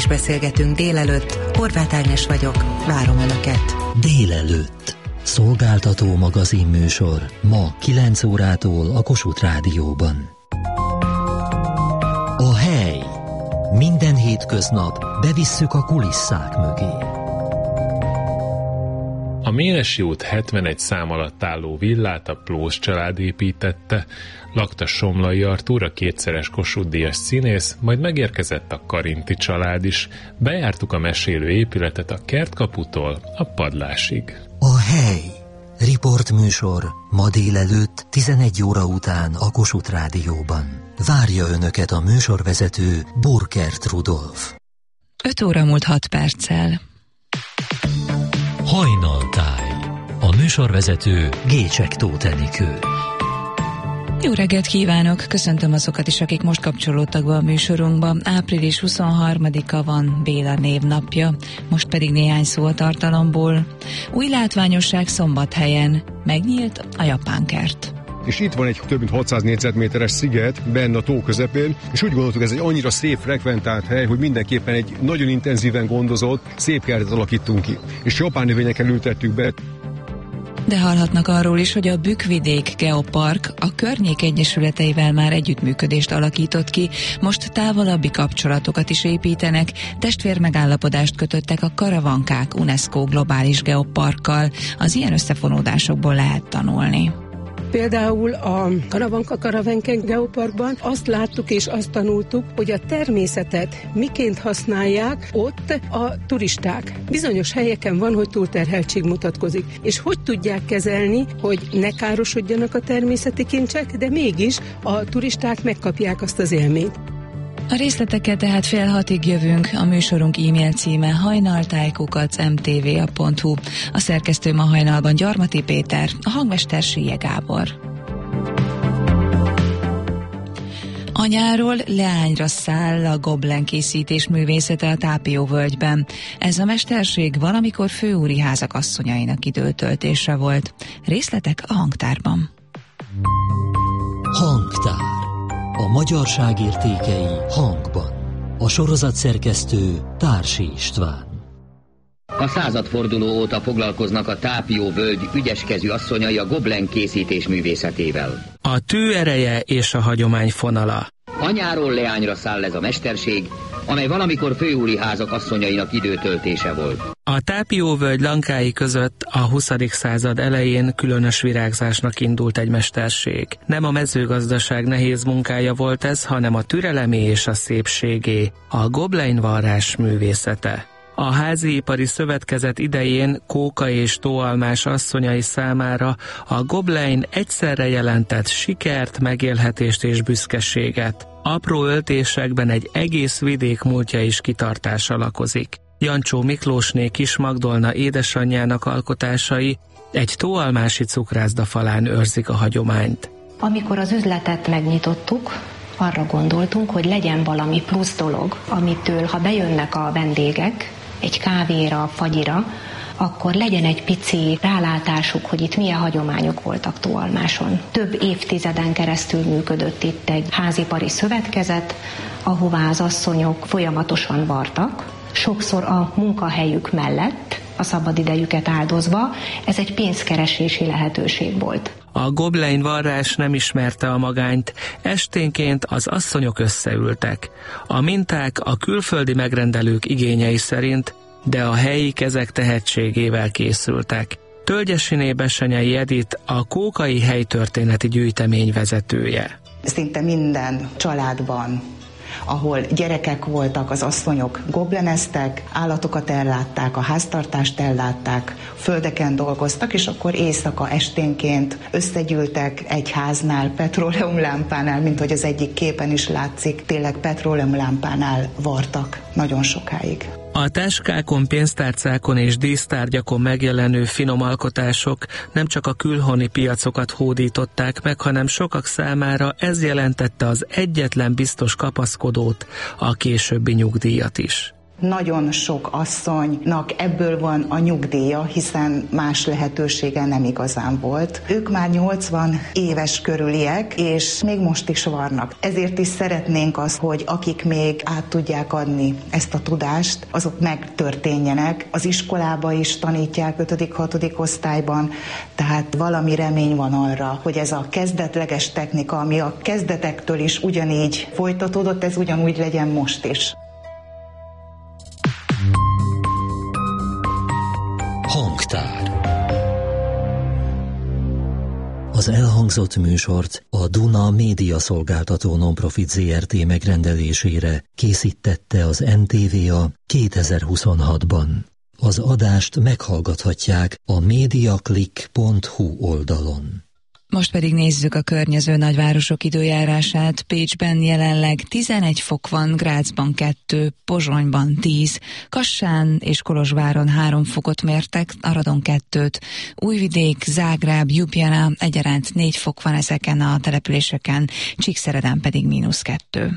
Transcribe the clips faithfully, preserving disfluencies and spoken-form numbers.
is beszélgetünk délelőtt. Horváth Ágnes vagyok, várom Önöket. Délelőtt. Szolgáltató magazinműsor ma kilenc órától a Kossuth Rádióban. A hely. Minden hétköznap bevisszük a kulisszák mögé. A Méresi út hetvenegy szám alatt álló villát a Plós család építette, lakta Somlai Artúr, a kétszeres Kossuth-díjas színész, majd megérkezett a Karinti család is. Bejártuk a mesélő épületet a Kertkaputól a Padlásig. A hely. Riportműsor ma délelőtt tizenegy óra után a Kossuth Rádióban. Várja Önöket a műsorvezető Burkert Rudolf. öt óra múlt hat perccel. Hajnaltáj. A műsorvezető Gécsek Tóth Enikő. Jó reggelt kívánok! Köszöntöm azokat is, akik most kapcsolódtak be a műsorunkba. április huszonharmadika van, Béla névnapja, most pedig néhány szó a tartalomból. Új látványosság Szombathelyen. Megnyílt a japán kert. És itt van egy több mint hatszáz négyzetméteres sziget benne a tó közepén, és úgy gondoltuk, ez egy annyira szép, frekventált hely, hogy mindenképpen egy nagyon intenzíven gondozott, szép kertet alakítunk ki. És japán növényekkel ültettük be. De hallhatnak arról is, hogy a Bükkvidék Geopark a környék egyesületeivel már együttműködést alakított ki, most távolabbi kapcsolatokat is építenek, testvérmegállapodást kötöttek a Karavankák UNESCO globális geoparkkal. Az ilyen összefonódásokból lehet tanulni. Például a Karavanka Karavanken Geoparkban azt láttuk és azt tanultuk, hogy a természetet miként használják ott a turisták. Bizonyos helyeken van, hogy túlterheltség mutatkozik, és hogy tudják kezelni, hogy ne károsodjanak a természeti kincsek, de mégis a turisták megkapják azt az élményt. A részletekkel tehát fél hatig jövünk, a műsorunk e-mail címe hajnaltáj kukac em té vé a pont hu. A szerkesztő ma hajnalban Gyarmati Péter, a hangmester Sélye Gábor. Anyáról leányra száll a goblen készítés művészete a Tápióvölgyben. Ez a mesterség valamikor főúri házak asszonyainak időtöltése volt. Részletek a hangtárban. Hangtár. A magyarság értékei hangban. A sorozat szerkesztő Társi István. A századforduló óta foglalkoznak a Tápióvölgy ügyeskezű asszonyai a goblen készítés művészetével. A tű ereje és a hagyomány fonala. Anyáról leányra száll ez a mesterség, amely valamikor főúri házak asszonyainak időtöltése volt. A Tápióvölgy lankái között a huszadik század elején különös virágzásnak indult egy mesterség. Nem a mezőgazdaság nehéz munkája volt ez, hanem a türelemé és a szépségé, a gobleinvarrás művészete. A háziipari szövetkezet idején Kóka és Tóalmás asszonyai számára a goblein egyszerre jelentett sikert, megélhetést és büszkeséget. Apró öltésekben egy egész vidék múltja és kitartása lakozik. Jancsó Miklósné Kis Magdolna édesanyjának alkotásai egy tóalmási cukrászda falán őrzik a hagyományt. Amikor az üzletet megnyitottuk, arra gondoltunk, hogy legyen valami plusz dolog, amitől, ha bejönnek a vendégek egy kávéra, fagyira, akkor legyen egy pici rálátásuk, hogy itt milyen hagyományok voltak Tóalmáson. Több évtizeden keresztül működött itt egy házipari szövetkezet, ahová az asszonyok folyamatosan vartak, sokszor a munkahelyük mellett, a szabadidejüket áldozva, ez egy pénzkeresési lehetőség volt. A goblein varrás nem ismerte a magányt, esténként az asszonyok összeültek. A minták a külföldi megrendelők igényei szerint, de a helyi kezek tehetségével készültek. Tölgyesiné Besenyei Edith a Kókai helytörténeti gyűjtemény vezetője. Szinte minden családban, ahol gyerekek voltak, az asszonyok gobleneztek, állatokat ellátták, a háztartást ellátták, földeken dolgoztak, és akkor éjszaka esténként összegyűltek egy háznál, petróleumlámpánál, mint hogy az egyik képen is látszik, tényleg petróleumlámpánál vartak nagyon sokáig. A táskákon, pénztárcákon és dísztárgyakon megjelenő finom alkotások nem csak a külhoni piacokat hódították meg, hanem sokak számára ez jelentette az egyetlen biztos kapaszkodót, a későbbi nyugdíjat is. Nagyon sok asszonynak ebből van a nyugdíja, hiszen más lehetősége nem igazán volt. Ők már nyolcvan éves körüliek, és még most is vannak. Ezért is szeretnénk azt, hogy akik még át tudják adni ezt a tudást, azok megtörténjenek. Az iskolába is tanítják ötödik-hatodik osztályban, tehát valami remény van arra, hogy ez a kezdetleges technika, ami a kezdetektől is ugyanígy folytatódott, ez ugyanúgy legyen most is. Hangtár. Az elhangzott műsort a Duna Média Szolgáltató Nonprofit zé er té megrendelésére készítette az en té vé á kétezer-huszonhatban. Az adást meghallgathatják a mediaclick pont hu oldalon. Most pedig nézzük a környező nagyvárosok időjárását. Pécsben jelenleg tizenegy fok van, Grazban kettő, Pozsonyban tíz, Kassán és Kolozsváron három fokot mértek, Aradon kettőt, Újvidék, Zágráb, Ljubljana egyaránt négy fok van ezeken a településeken, Csíkszereden pedig mínusz kettő.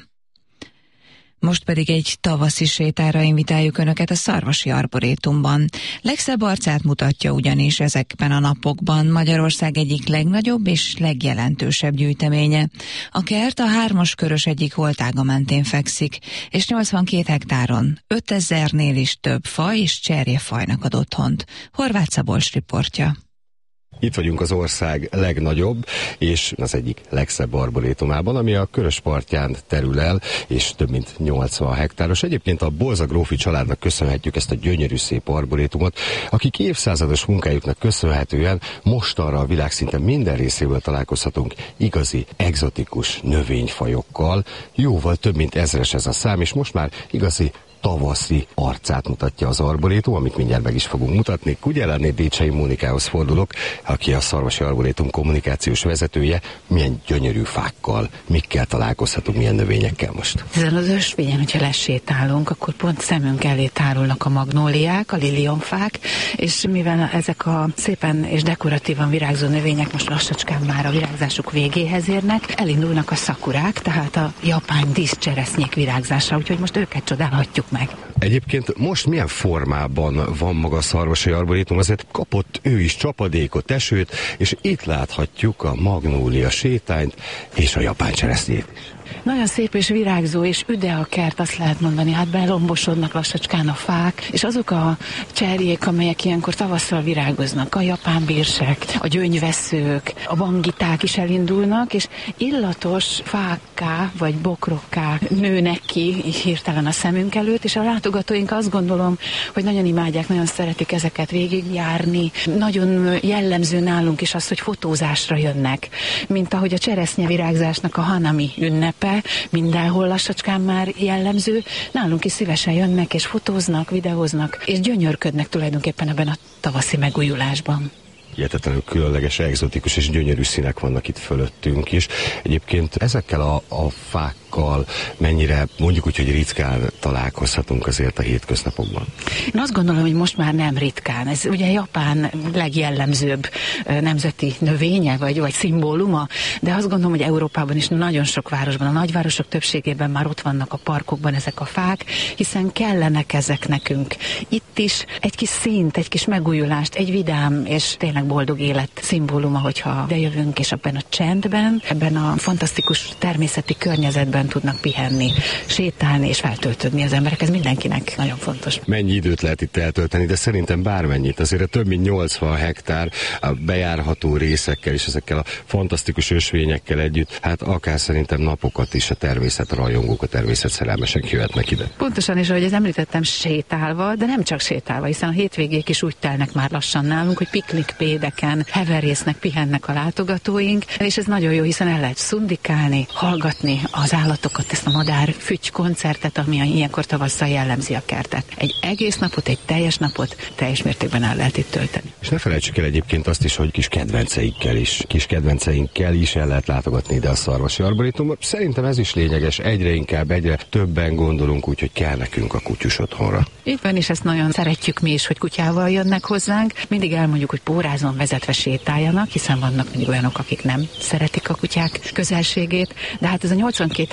Most pedig egy tavaszi sétára invitáljuk Önöket a Szarvasi Arborétumban. Legszebb arcát mutatja ugyanis ezekben a napokban Magyarország egyik legnagyobb és legjelentősebb gyűjteménye. A kert a hármas körös egyik holtága mentén fekszik, és nyolcvankét hektáron ötezernél is több faj és cserjefajnak ad otthont. Horváth Szabolcs riportja. Itt vagyunk az ország legnagyobb és az egyik legszebb arborétumában, ami a Körös partján terül el, és több mint nyolcvan hektáros. Egyébként a Bolza grófi családnak köszönhetjük ezt a gyönyörű szép arborétumot, akik évszázados munkájuknak köszönhetően mostanra a világ szinte minden részéből találkozhatunk igazi, egzotikus növényfajokkal. Jóval több mint ezres ez a szám, és most már igazi tavaszi arcát mutatja az arborétum, amit mindjárt meg is fogunk mutatni. Ugyanenné Décsei Mónikához fordulok, aki a Szarvasi Arborétum kommunikációs vezetője. Milyen gyönyörű fákkal, mikkel találkozhatunk, milyen növényekkel most? Ezen az ösvényen, hogyha lesétálunk, akkor pont szemünk elé tárulnak a magnóliák, a lilionfák, és mivel ezek a szépen és dekoratívan virágzó növények most lassacskán már a virágzásuk végéhez érnek, elindulnak a szakurák, tehát a japán díszcseresznyék virágzása, úgyhogy most őket csodálhatjuk meg. Egyébként most milyen formában van maga a Szarvasi Arborétum? Azért kapott ő is csapadékot, esőt, és itt láthatjuk a magnólia sétányt és a japán cseresznyét. Nagyon szép és virágzó és üde a kert, azt lehet mondani, hát belombosodnak lassacskán a fák, és azok a cserjék, amelyek ilyenkor tavasszal virágoznak, a japán bírsek, a gyöngyveszők, a bangiták is elindulnak, és illatos fákká vagy bokrokká nőnek ki hirtelen a szemünk előtt, és a látogatóink azt gondolom, hogy nagyon imádják, nagyon szeretik ezeket végigjárni. Nagyon jellemző nálunk is az, hogy fotózásra jönnek, mint ahogy a cseresznyevirágzásnak a hanami ünnepe, mindenhol lassacskán már jellemző, nálunk is szívesen jönnek és fotóznak, videóznak, és gyönyörködnek tulajdonképpen ebben a tavaszi megújulásban. Hihetetlenül különleges, egzotikus és gyönyörű színek vannak itt fölöttünk is. Egyébként ezekkel a, a fákkal mennyire, mondjuk úgy, hogy ritkán találkozhatunk azért a hétköznapokban? Én azt gondolom, hogy most már nem ritkán. Ez ugye Japán legjellemzőbb nemzeti növénye, vagy, vagy szimbóluma, de azt gondolom, hogy Európában is nagyon sok városban, a nagyvárosok többségében már ott vannak a parkokban ezek a fák, hiszen kellenek ezek nekünk. Itt is egy kis színt, egy kis megújulást, egy vidám és tényleg boldog élet szimbóluma, hogyha bejövünk, és ebben a csendben, ebben a fantasztikus természeti környezetben tudnak pihenni, sétálni és feltöltődni az emberek. Ez mindenkinek nagyon fontos. Mennyi időt lehet itt eltölteni, de szerintem bármennyit. Azért több mint nyolcvan hektár a bejárható részekkel és ezekkel a fantasztikus ösvényekkel együtt, hát akár szerintem napokat is a természet rajongók, a természet szerelmesek jöhetnek ide. Pontosan, és ahogy az említettem, sétálva, de nem csak sétálva, hiszen a hétvégék is úgy telnek már lassan nálunk, hogy piknikpédeken heverésznek, pihennek a látogatóink, és ez nagyon jó, hiszen el lehet szundikálni, hallgatni az állatokat, ezt a madár fügy koncertet, ami ilyenkor tavasszal jellemzi a kertet. Egy egész napot, egy teljes napot teljes mértékben el lehet itt tölteni. És ne felejtsük el egyébként azt is, hogy kis kedvenceikkel is, kis kedvenceinkkel is el lehet látogatni ide a Szarvasi Arborétumba. Szerintem ez is lényeges, egyre inkább, egyre többen gondolunk úgy, hogy kell nekünk a kutyus otthonra. Így van, és ezt nagyon szeretjük mi is, hogy kutyával jönnek hozzánk. Mindig elmondjuk, hogy pórázon vezetve sétáljanak, hiszen vannak mindig olyanok, akik nem szeretik a kutyák közelségét, de hát ez a nyolcvankét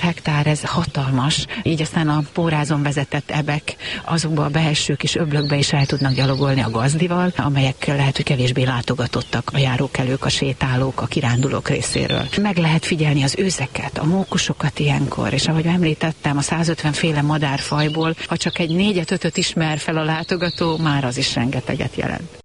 hektár, ez hatalmas. Így aztán a pórázon vezetett ebek azokba a belső kis öblökbe is el tudnak gyalogolni a gazdival, amelyek lehet, hogy kevésbé látogatottak a járókelők, a sétálók, a kirándulók részéről. Meg lehet figyelni az őzeket, a mókusokat ilyenkor, és ahogy említettem, a százötven féle madárfajból, ha csak egy négyet-ötöt ismer fel a látogató, már az is rengeteget jelent.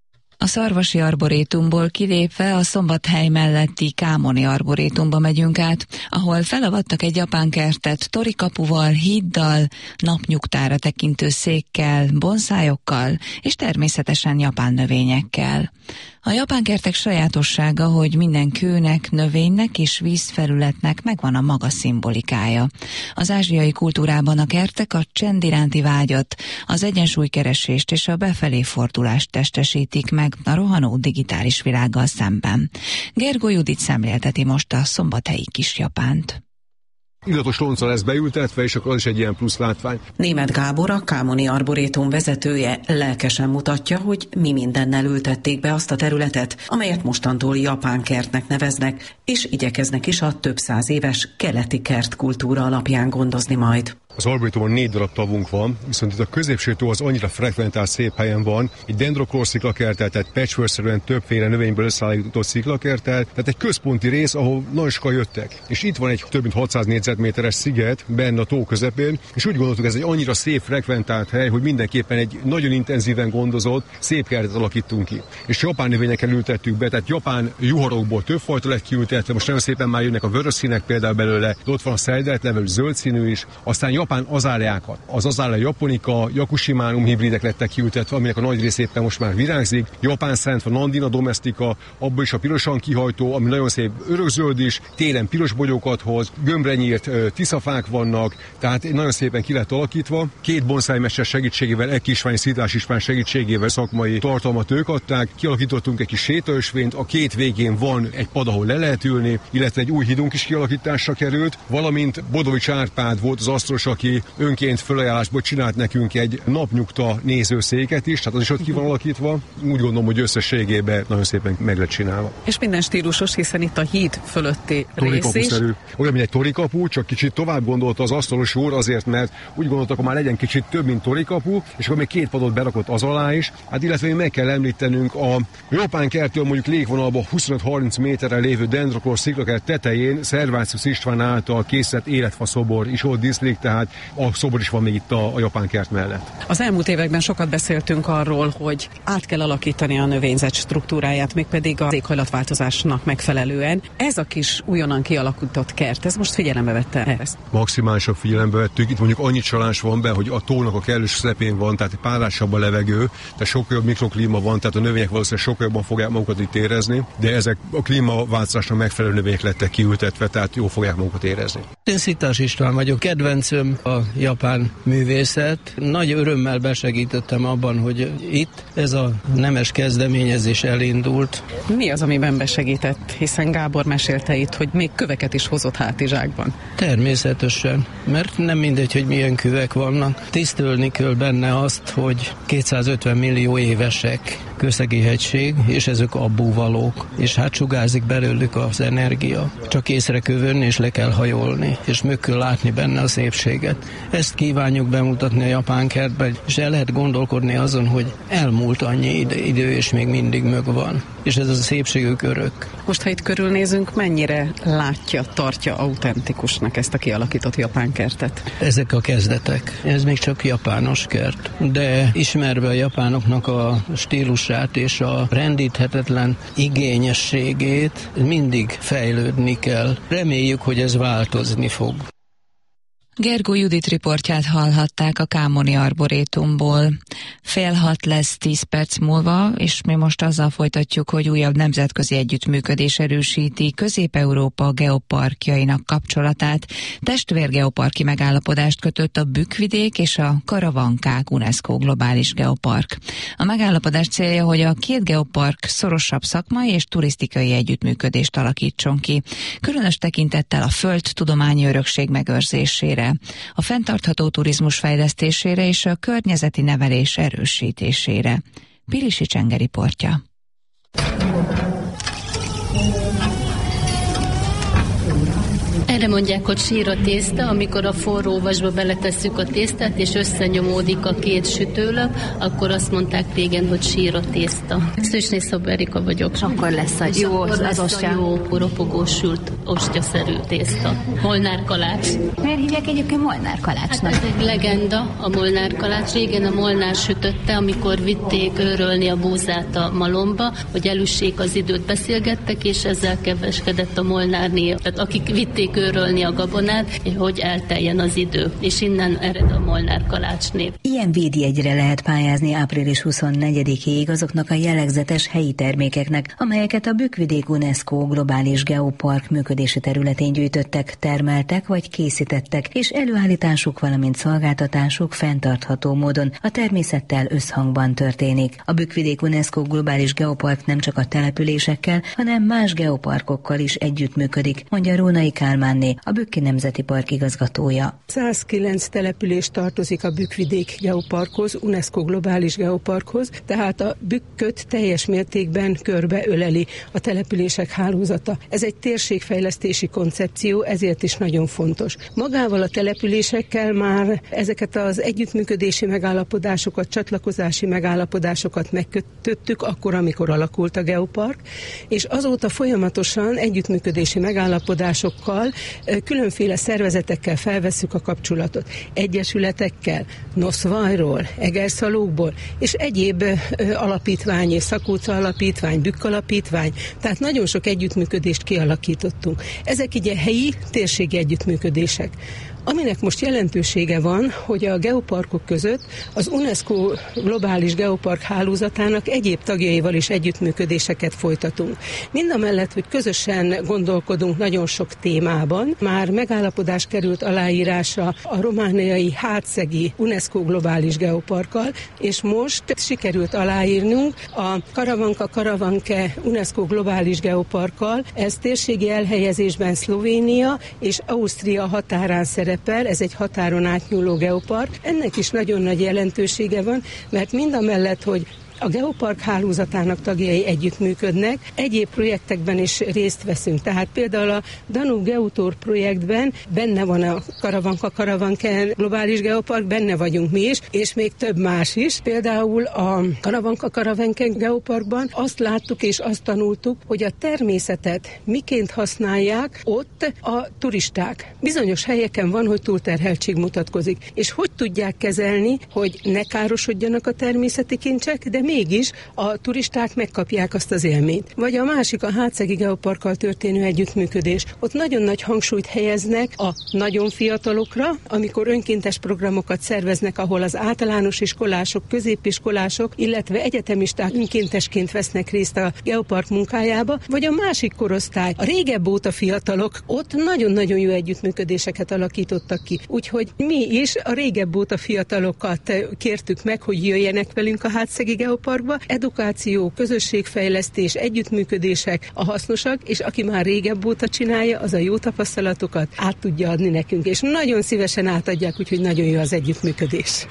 A Szarvasi Arborétumból kilépve a Szombathely melletti Kámoni Arborétumba megyünk át, ahol felavattak egy japán kertet torikapuval, híddal, napnyugtára tekintő székkel, bonszájokkal és természetesen japán növényekkel. A japán kertek sajátossága, hogy minden kőnek, növénynek és vízfelületnek megvan a maga szimbolikája. Az ázsiai kultúrában a kertek a csend iránti vágyat, az egyensúlykeresést és a befelé fordulást testesítik meg a rohanó digitális világgal szemben. Gergó Judit szemlélteti most a szombathelyi Kis-Japánt. Illatos lonca lesz beültetve, és akkor az is egy ilyen plusz látvány. Németh Gábor, a Kámoni Arborétum vezetője lelkesen mutatja, hogy mi mindennel ültették be azt a területet, amelyet mostantól japán kertnek neveznek, és igyekeznek is a több száz éves keleti kertkultúra alapján gondozni majd. Az arborétumon négy darab tavunk van, viszont itt a középső tó az annyira frekventált szép helyen van, egy dendroklór sziklakerttel, tehát patchwork-szerűen többféle növényből összeállított sziklakerttel, tehát egy központi rész, ahol nagyon sokan jöttek. És itt van egy több mint hatszáz négyzetméteres sziget benne a tó közepén, és úgy gondoltuk, ez egy annyira szép frekventált hely, hogy mindenképpen egy nagyon intenzíven gondozott, szép kertet alakítunk ki. És japán növényekkel ültettük be, tehát japán juharokból több fajta lett kiültetve, most nagyon szépen már jönnek a vörös színek például belőle, ott van a szejdelt zöld színű is, aztán japán azáleákat. Az azálea japonica, jakushimánum hibridek lettek kiültetve, aminek a nagy rész éppen most már virágzik. Japán szent van, Nandina domestica, abból is a pirosan kihajtó, ami nagyon szép örökzöld is, télen piros bogyókat hoz, gömbre nyírt tiszafák vannak, tehát nagyon szépen ki lett alakítva. Két bonszájmester segítségével, egy kisvány szítás ispán segítségével szakmai tartalmat ők adták. Kialakítottunk egy kis sétaösvényt, a két végén van egy pad, ahol le lehet ülni, illetve egy új hídunk is kialakításra került, valamint Bodovics Árpád volt az asztalos, aki önként fölajánlásból csinált nekünk egy napnyugta nézőszéket is, tehát az is ott ki van alakítva. Úgy gondolom, hogy összességében nagyon szépen meg lett csinálva. És minden stílusos, hiszen itt a híd fölötti rész is. Olyan, mint egy torikapu, csak kicsit tovább gondolta az asztalos úr azért, mert úgy gondoltak, hogy már legyen kicsit több, mint torikapu, és akkor még két padot berakott az alá is. Hát illetve meg kell említenünk a japán kertől mondjuk légvonalban huszonöt-harminc méterre lévő dendroklór sziklakert tetején Szervácius István által készített életfa szobor is ott díszlik, tehát a szobor is van még itt a, a japán kert mellett. Az elmúlt években sokat beszéltünk arról, hogy át kell alakítani a növényzet struktúráját, mégpedig az éghajlatváltozásnak megfelelően. Ez a kis újonnan kialakított kert, ez most figyelembe vette ezt? Maximálisan figyelembe vettük. Itt mondjuk annyi csalás van be, hogy a tónak a kellős szepén van, tehát párásabb a levegő, tehát sokkal jobb mikroklíma van, tehát a növények valószínűleg sokkal jobban fogják magukat itt érezni, de ezek a klímaváltozásnak megfelelő növények lettek kiültetve, tehát jól fogják magukat érezni. Én Szitás István vagyok, kedvencöm a japán művészet. Nagy örömmel besegítettem abban, hogy itt ez a nemes kezdeményezés elindult. Mi az, amiben besegített? Hiszen Gábor mesélte itt, hogy még köveket is hozott hátizsákban. Természetesen, mert nem mindegy, hogy milyen kövek vannak. Tisztelni kell benne azt, hogy kétszázötven millió évesek Kőszegi-hegység, és ezek abbúvalók, és hát sugárzik belőlük az energia. Csak észre kell venni, és le kell hajolni, és meg kell látni benne a szépséget. Ezt kívánjuk bemutatni a japán kertben, és el lehet gondolkodni azon, hogy elmúlt annyi idő, és még mindig megvan. És ez a szépségük örök. Most, ha itt körülnézünk, mennyire látja, tartja autentikusnak ezt a kialakított japán kertet? Ezek a kezdetek. Ez még csak japános kert. De ismerve a japánoknak a stílusát és a rendíthetetlen igényességét, mindig fejlődni kell. Reméljük, hogy ez változni fog. Gergó Judit riportját hallhatták a Kámoni Arborétumból. Fél hat lesz tíz perc múlva, és mi most azzal folytatjuk, hogy újabb nemzetközi együttműködés erősíti Közép-Európa geoparkjainak kapcsolatát. Testvérgeoparki megállapodást kötött a Bükkvidék és a Karavankák UNESCO globális geopark. A megállapodás célja, hogy a két geopark szorosabb szakmai és turisztikai együttműködést alakítson ki, különös tekintettel a földtudományi örökség megőrzésére, a fenntartható turizmus fejlesztésére és a környezeti nevelés erősítésére. Pilisi Csenge riportja. Erre mondják, hogy sír a tészta, amikor a forró vasba beletesszük a tésztát, és összenyomódik a két sütőlap, akkor azt mondták régen, hogy sír a tészta. Szűsné Szabó Erika vagyok. Akkor lesz a jó, az, az ostya. Jó, ropogós sült, ostyaszerű tészta. Molnár kalács. Miért hívják egyébként Molnár kalácsnak? Hát ez egy legenda, a Molnár kalács. Régen a Molnár sütötte, amikor vitték őrölni a búzát a malomba, hogy elüssék az időt, beszélgettek, és ezzel keveskedett a Molnárnél. Tehát akik vitték őrölni a gabonát, hogy elteljen az idő. És innen ered a Molnár kalács név. Ilyen védjegyre lehet pályázni április huszonnegyedikéig azoknak a jellegzetes helyi termékeknek, amelyeket a Bükkvidék UNESCO globális geopark működési területén gyűjtöttek, termeltek vagy készítettek, és előállításuk, valamint szolgáltatásuk fenntartható módon a természettel összhangban történik. A Bükkvidék UNESCO globális geopark nem csak a településekkel, hanem más geoparkokkal is együttműködik, mondja Rónai Kálmánné, a Bükki Nemzeti Park igazgatója. százkilenc település tartozik a Bükkvidék geoparkhoz, UNESCO globális geoparkhoz, tehát a Bükköt teljes mértékben körbeöleli a települések hálózata. Ez egy térségfejlesztési koncepció, ezért is nagyon fontos. Magával a településekkel már ezeket az együttműködési megállapodásokat, csatlakozási megállapodásokat megkötöttük akkor, amikor alakult a geopark, és azóta folyamatosan együttműködési megállapodásokkal, különféle szervezetekkel felvesszük a kapcsolatot. Egyesületekkel, Noszvajról, Egerszalókból, és egyéb alapítvány, és Szakóca alapítvány, Bükk alapítvány, tehát nagyon sok együttműködést kialakítottunk. Ezek ugye helyi, térségi együttműködések. Aminek most jelentősége van, hogy a geoparkok között az UNESCO globális geopark hálózatának egyéb tagjaival is együttműködéseket folytatunk. Mindamellett, hogy közösen gondolkodunk nagyon sok témában, már megállapodás került aláírása a romániai hátszegi UNESCO globális geoparkkal, és most sikerült aláírnunk a Karavanka Karavanke UNESCO globális geoparkkal. Ez térségi elhelyezésben Szlovénia és Ausztria határán szerepel. Ez egy határon átnyúló geopark. Ennek is nagyon nagy jelentősége van, mert mindamellett, hogy a geopark hálózatának tagjai együttműködnek, egyéb projektekben is részt veszünk. Tehát például a Danube Geotour projektben benne van a Karavanka Karavanke globális geopark, benne vagyunk mi is, és még több más is. Például a Karavanka Karavanke geoparkban azt láttuk és azt tanultuk, hogy a természetet miként használják ott a turisták. Bizonyos helyeken van, hogy túlterheltség mutatkozik, és hogy tudják kezelni, hogy ne károsodjanak a természeti kincsek, de mégis a turisták megkapják azt az élményt. Vagy a másik a hátszegi geoparkkal történő együttműködés. Ott nagyon nagy hangsúlyt helyeznek a nagyon fiatalokra, amikor önkéntes programokat szerveznek, ahol az általános iskolások, középiskolások, illetve egyetemisták önkéntesként vesznek részt a geopark munkájába, vagy a másik korosztály, a régebb óta fiatalok, ott nagyon-nagyon jó együttműködéseket alakítottak ki. Úgyhogy mi is a régebb óta fiatalokat kértük meg, hogy jöjjenek velünk a hátszegi geoparkba. Edukáció, közösségfejlesztés, együttműködések a hasznosak, és aki már régebb óta csinálja, az a jó tapasztalatokat át tudja adni nekünk, és nagyon szívesen átadják, úgyhogy nagyon jó az együttműködés.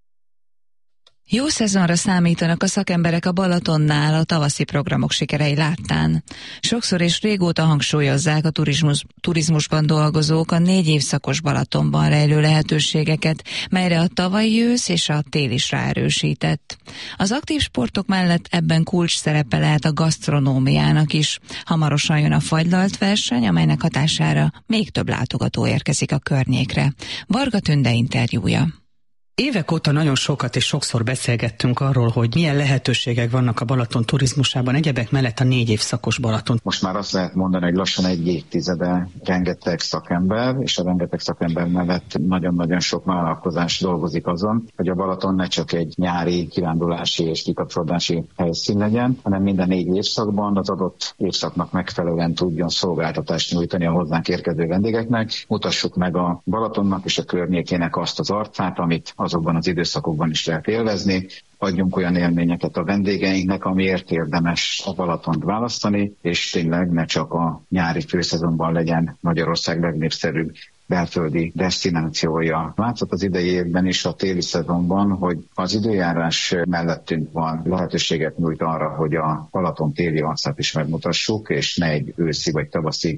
Jó szezonra számítanak a szakemberek a Balatonnál a tavaszi programok sikerei láttán. Sokszor és régóta hangsúlyozzák a turizmus, turizmusban dolgozók a négy évszakos Balatonban rejlő lehetőségeket, melyre a tavalyi ősz és a tél is ráerősített. Az aktív sportok mellett ebben kulcs szerepe lehet a gasztronómiának is. Hamarosan jön a fagylalt verseny, amelynek hatására még több látogató érkezik a környékre. Varga Tünde interjúja. Évek óta nagyon sokat és sokszor beszélgettünk arról, hogy milyen lehetőségek vannak a Balaton turizmusában, egyebek mellett a négy évszakos Balaton. Most már azt lehet mondani, hogy lassan egy évtizede rengeteg szakember, és a rengeteg szakember mellett nagyon-nagyon sok vállalkozás dolgozik azon, hogy a Balaton ne csak egy nyári kirándulási és kikapcsolódási helyszín legyen, hanem minden négy évszakban az adott évszaknak megfelelően tudjon szolgáltatást nyújtani a hozzánk érkező vendégeknek. Mutassuk meg a Balatonnak és a környékének azt az arcát, amit azokban az időszakokban is lehet élvezni, adjunk olyan élményeket a vendégeinknek, amiért érdemes a Balatont választani, és tényleg ne csak a nyári főszezonban legyen Magyarország legnépszerűbb belföldi desztinációja. Látszott az idei évben is a téli szezonban, hogy az időjárás mellettünk van, lehetőséget nyújt arra, hogy a Balaton téli arcát is megmutassuk, és ne egy őszi vagy tavaszi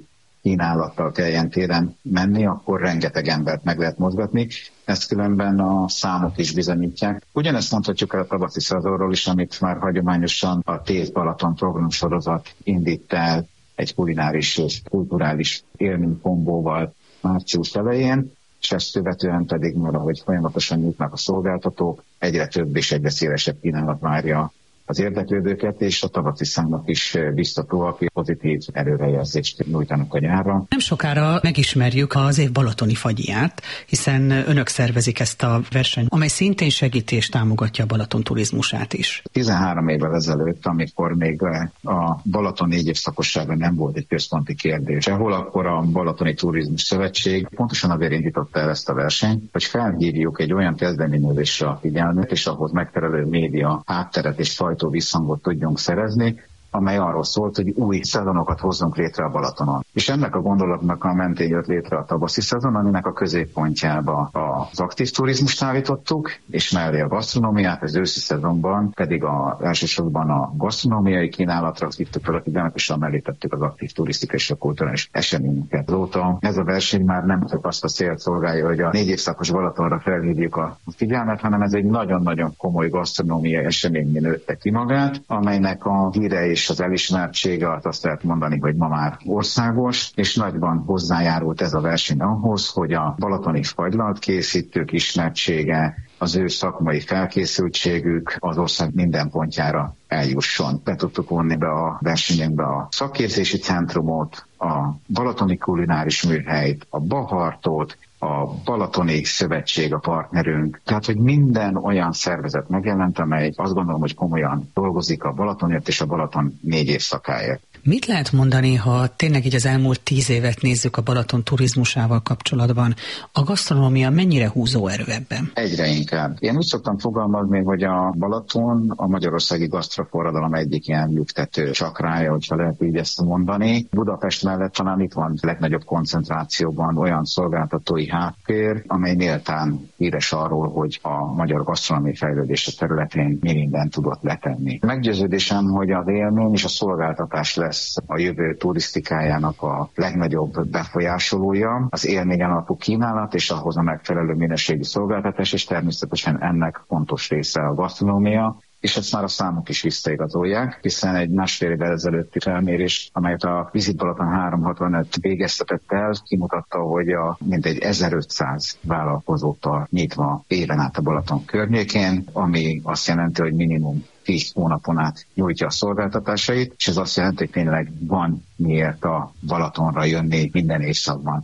kínálattal kelljen téren menni, akkor rengeteg embert meg lehet mozgatni. Ezt különben a számok is bizonyítják. Ugyanezt mondhatjuk el a tavaszi szezonról is, amit már hagyományosan a Tél Balaton programsorozat indít el egy kulináris és kulturális élménykombóval március elején, és ezt követően pedig már, ahogy folyamatosan nyitnak a szolgáltatók, egyre több és egyre szélesebb kínálat várja az érdeklődőket, és a tavaszi számok is biztatóak, pozitív előrejelzést nyújtanak a nyárra. Nem sokára megismerjük az év balatoni fagyját, hiszen önök szervezik ezt a versenyt, amely szintén segíti és támogatja a Balaton turizmusát is. tizenhárom évvel ezelőtt, amikor még a Balaton négy évszakossága nem volt egy központi kérdés, sehol, akkor a Balatoni Turizmus Szövetség pontosan azért indította el ezt a versenyt, hogy felhívjuk egy olyan kezdeményezésre a figyelmet, és ahhoz megfelelő média hátteret és fajta visszhangot tudjunk szerezni, amely arról szólt, hogy új szezonokat hozzunk létre a Balatonon. És ennek a gondolatnak a mentén jött létre a tavaszi szezon, aminek a középpontjába az aktív turizmust állítottuk, és mellé a gasztronómiát, az őszi szezonban pedig a, elsősorban a gasztronómiai kínálatra vittük fel a figyelmet, és amellé tettük az aktív turisztikai és a kulturális eseményeket. Azóta ez a verseny már nem csak azt a célt szolgálja, hogy a négy évszakos Balatonra felhívjuk a figyelmet, hanem ez egy nagyon-nagyon komoly gasztronómiai eseményén nőtte ki magát, amelynek a híre és az elismertsége, azt lehet mondani, hogy ma már országos, és nagyban hozzájárult ez a verseny ahhoz, hogy a balatoni fagylalt készítők ismertsége, az ő szakmai felkészültségük az ország minden pontjára eljusson. Be tudtuk vonni be a versenyünkbe a szakképzési centrumot, a balatoni kulináris műhelyt, a Bahartot, a Balatoni Szövetség a partnerünk. Tehát, hogy minden olyan szervezet megjelent, amely azt gondolom, hogy komolyan dolgozik a Balatonért és a Balaton négy évszakáért. Mit lehet mondani, ha tényleg így az elmúlt tíz évet nézzük a Balaton turizmusával kapcsolatban? A gasztronómia mennyire húzó erő ebben? Egyre inkább. Én úgy szoktam fogalmazni, hogy a Balaton a magyarországi gasztroforradalom egyik ilyen nyugtető csakrája, hogyha lehet így ezt mondani. Budapest mellett talán itt van legnagyobb koncentrációban olyan szolgáltatói háttér, amely méltán híres arról, hogy a magyar gasztronómiai fejlődése területén mi mindent tudott letenni. Meggyőződésem, hogy az élmény és a szolgáltatás lesz a jövő turisztikájának a legnagyobb befolyásolója, az élmény alapú kínálat és ahhoz a megfelelő minőségű szolgáltatás, és természetesen ennek fontos része a gasztronómia, és ezt már a számok is visszaigazolják, hiszen egy másfél évvel ezelőtti felmérés, amelyet a Visit Balaton háromszázhatvanöt végeztetett el, kimutatta, hogy a mintegy ezerötszáz vállalkozótól nyitva éven át a Balaton környékén, ami azt jelenti, hogy minimum tíz hónapon át nyújtja a szolgáltatásait, és ez azt jelenti, hogy tényleg van miért a Balatonra jönni minden évszakban.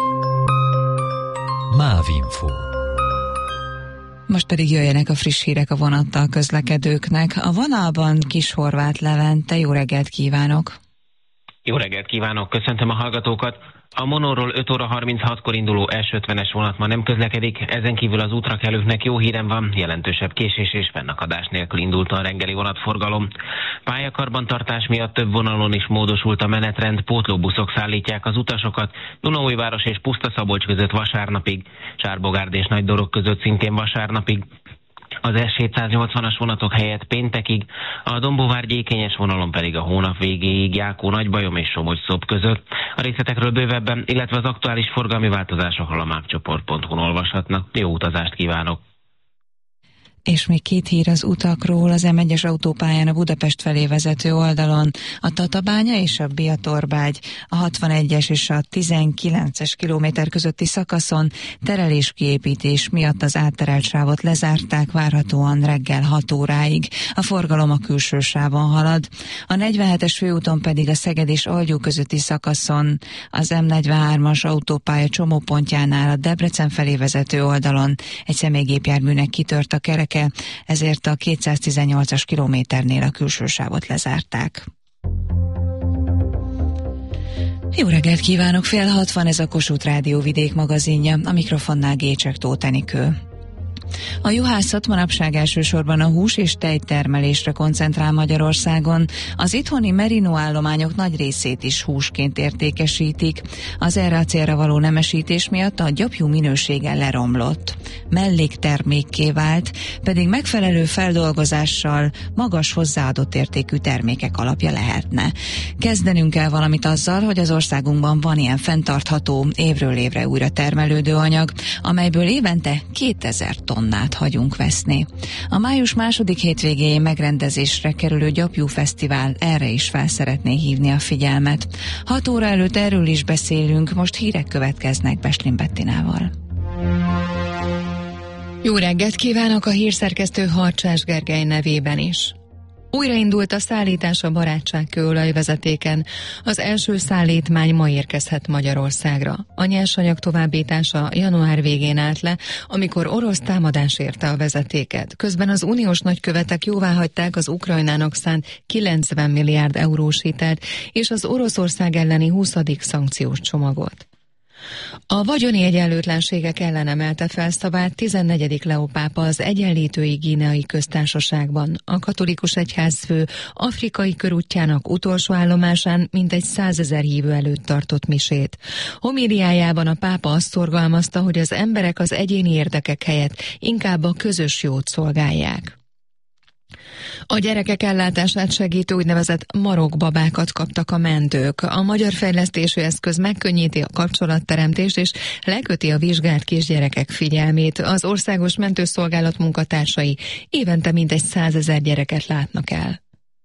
Mávinfo. Most pedig jöjjenek a friss hírek a vonattal közlekedőknek. A vonalban Kis Horváth Levente, jó reggelt kívánok! Jó reggelt kívánok, köszöntöm a hallgatókat! A Monóról öt óra harminchatkor induló S ötvenes vonat ma nem közlekedik, ezen kívül az útrakelőknek jó hírem van, jelentősebb késés és fennakadás nélkül indult a reggeli vonatforgalom. Pályakarbantartás miatt több vonalon is módosult a menetrend, pótlóbuszok szállítják az utasokat, Dunaújváros és Puszta-Szabolcs között vasárnapig, Sárbogárd és Nagydorog között szintén vasárnapig. Az S hétszáznyolcvanas vonatok helyett péntekig, a Dombóvár-Gyékényes vonalon pedig a hónap végéig Jákó-Nagybajom és Somogy-Szob között. A részletekről bővebben, illetve az aktuális forgalmi változásokról a mapcsoport pont hu-n olvashatnak. Jó utazást kívánok! És még két hír az utakról, az M egyes autópályán a Budapest felé vezető oldalon a Tatabánya és a Biatorbágy, a hatvanegyes és a tizenkilences kilométer közötti szakaszon tereléskiépítés miatt az átterelt sávot lezárták, várhatóan reggel hat óráig. A forgalom a külső sávon halad. A negyvenhetes főúton pedig a Szeged és Algyó közötti szakaszon az M negyvenhármas autópálya csomópontjánál a Debrecen felé vezető oldalon egy személygépjárműnek kitört a kereke, ezért a kétszáztizennyolcas kilométernél a külső sávot lezárták. Jó reggelt kívánok, fél hatvan, ez a Kossuth Rádió vidék magazinja, a mikrofonnál Gécsek Tóth Enikő. A juhászat manapság elsősorban a hús és tejtermelésre koncentrál Magyarországon. Az itthoni merino állományok nagy részét is húsként értékesítik. Az erre a célra való nemesítés miatt a gyapjú minősége leromlott. Melléktermékké vált, pedig megfelelő feldolgozással magas hozzáadott értékű termékek alapja lehetne. Kezdenünk kell valamit azzal, hogy az országunkban van ilyen fenntartható, évről évre újra termelődő anyag, amelyből évente kétezer tonnát hagyunk veszni. A május második hétvégéjén megrendezésre kerülő Gyapjú Fesztivál erre is fel szeretné hívni a figyelmet. Hat óra előtt erről is beszélünk, most hírek következnek Beslin Bettinával. Jó reggelt kívánok a hírszerkesztő Harcsás Gergely nevében is. Újraindult a szállítás a barátságkőolajvezetéken. Az első szállítmány ma érkezhet Magyarországra. A nyersanyag továbbítása január végén állt le, amikor orosz támadás érte a vezetéket. Közben az uniós nagykövetek jóváhagyták az Ukrajnának szánt kilencven milliárd eurós hitelt és az Oroszország elleni huszadik szankciós csomagot. A vagyoni egyenlőtlenségek ellen emelte fel szavát tizennegyedik Leó pápa az Egyenlítői Guineai Köztársaságban. A katolikus egyházfő afrikai körútjának utolsó állomásán mintegy százezer hívő előtt tartott misét. Homíliájában a pápa azt szorgalmazta, hogy az emberek az egyéni érdekek helyett inkább a közös jót szolgálják. A gyerekek ellátását segítő úgynevezett marokbabákat kaptak a mentők. A Magyar Fejlesztési Eszköz megkönnyíti a kapcsolatteremtést és leköti a vizsgált kisgyerekek figyelmét. Az Országos Mentőszolgálat munkatársai évente mintegy százezer gyereket látnak el.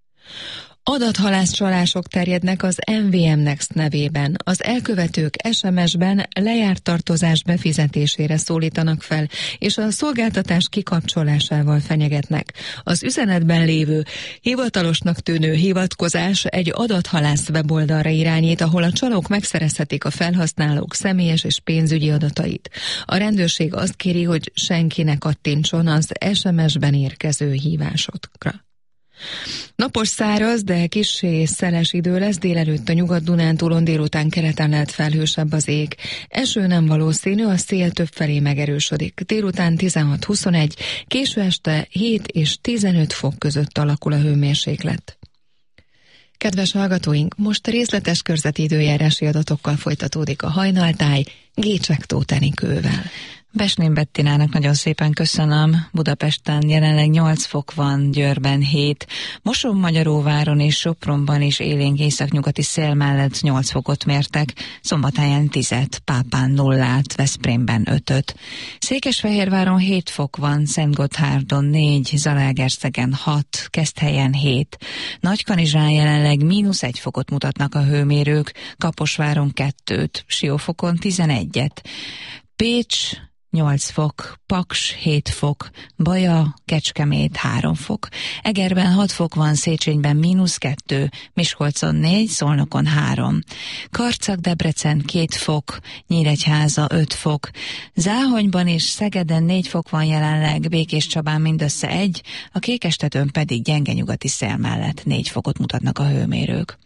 Adathalászcsalások terjednek az em vé em Next nevében. Az elkövetők es em es-ben lejárt tartozás befizetésére szólítanak fel, és a szolgáltatás kikapcsolásával fenyegetnek. Az üzenetben lévő, hivatalosnak tűnő hivatkozás egy adathalász weboldalra irányít, ahol a csalók megszerezhetik a felhasználók személyes és pénzügyi adatait. A rendőrség azt kéri, hogy senki ne kattintson az es em es-ben érkező hívásokra. Napos, száraz, de kissé szeles idő lesz, délelőtt a Nyugat-Dunántúlon, délután keleten lehet felhősebb az ég. Eső nem valószínű, a szél többfelé megerősödik. Délután tizenhat-huszonegy, késő este hét és tizenöt fok között alakul a hőmérséklet. Kedves hallgatóink, most a részletes körzeti időjárási adatokkal folytatódik a Hajnaltáj Gécsek Tóth Enikővel. Beslin Bettinának nagyon szépen köszönöm. Budapesten jelenleg nyolc fok van, Győrben hét, Mosonmagyaróváron és Sopronban is élénk északnyugati szél mellett nyolc fokot mértek, Szombathelyen tízet, Pápán nullát, Veszprémben ötöt. Székesfehérváron hét fok van, Szentgotthárdon négy, Zalaegerszegen hat, Keszthelyen hét. Nagykanizsán jelenleg mínusz egy fokot mutatnak a hőmérők, Kaposváron kettőt, Siófokon tizenegyet. Pécs nyolc fok, Paks hét fok, Baja, Kecskemét három fok, Egerben hat fok van, Széchenyben mínusz kettő, Miskolcon négy, Szolnokon három, Karcag, Debrecen két fok, Nyíregyháza öt fok, Záhonyban és Szegeden négy fok van jelenleg, Békéscsabán mindössze egy, a Kékestetőn pedig gyenge nyugati szél mellett négy fokot mutatnak a hőmérők.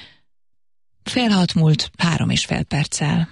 Fél hat múlt három és fél perccel.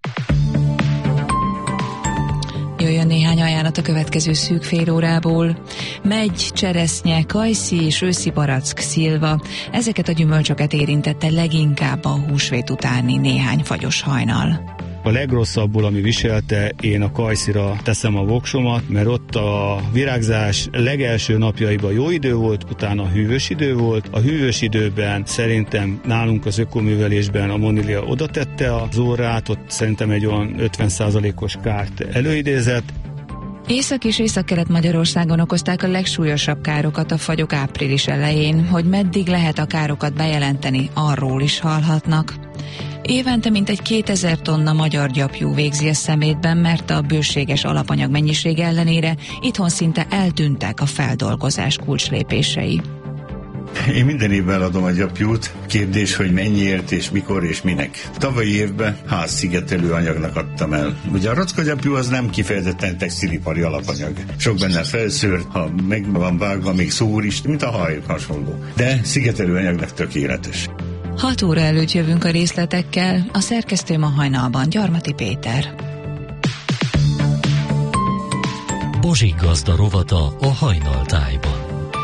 Jöjjön néhány ajánlat a következő szűk fél órából. Megy, cseresznye, kajszi és őszi barack, szilva. Ezeket a gyümölcsöket érintette leginkább a húsvét utáni néhány fagyos hajnal. A legrosszabbul, ami viselte, én a kajszira teszem a voksomat, mert ott a virágzás legelső napjaiban jó idő volt, utána hűvös idő volt. A hűvös időben szerintem nálunk az ökoművelésben a Monilia oda tette az órát, ott szerintem egy olyan ötven százalékos kárt előidézett. Észak- és Észak-Kelet-Magyarországon okozták a legsúlyosabb károkat a fagyok április elején. Hogy meddig lehet a károkat bejelenteni, arról is hallhatnak. Évente mintegy kétezer tonna magyar gyapjú végzi a szemétben, mert a bőséges alapanyag mennyiség ellenére itthon szinte eltűntek a feldolgozás kulcslépései. Én minden évben adom a gyapjút. Kérdés, hogy mennyiért és mikor és minek. Tavalyi évben házszigetelő anyagnak adtam el. Ugye a rackagyapjú az nem kifejezetten textilipari alapanyag. Sok benne felszőrt, ha meg van vágva, még szór is, mint a haj hasonló. De szigetelő anyagnak tökéletes. Hat óra előtt jövünk a részletekkel, a szerkesztő ma hajnalban Gyarmati Péter. Bozsik Gazda rovata a Hajnaltájban.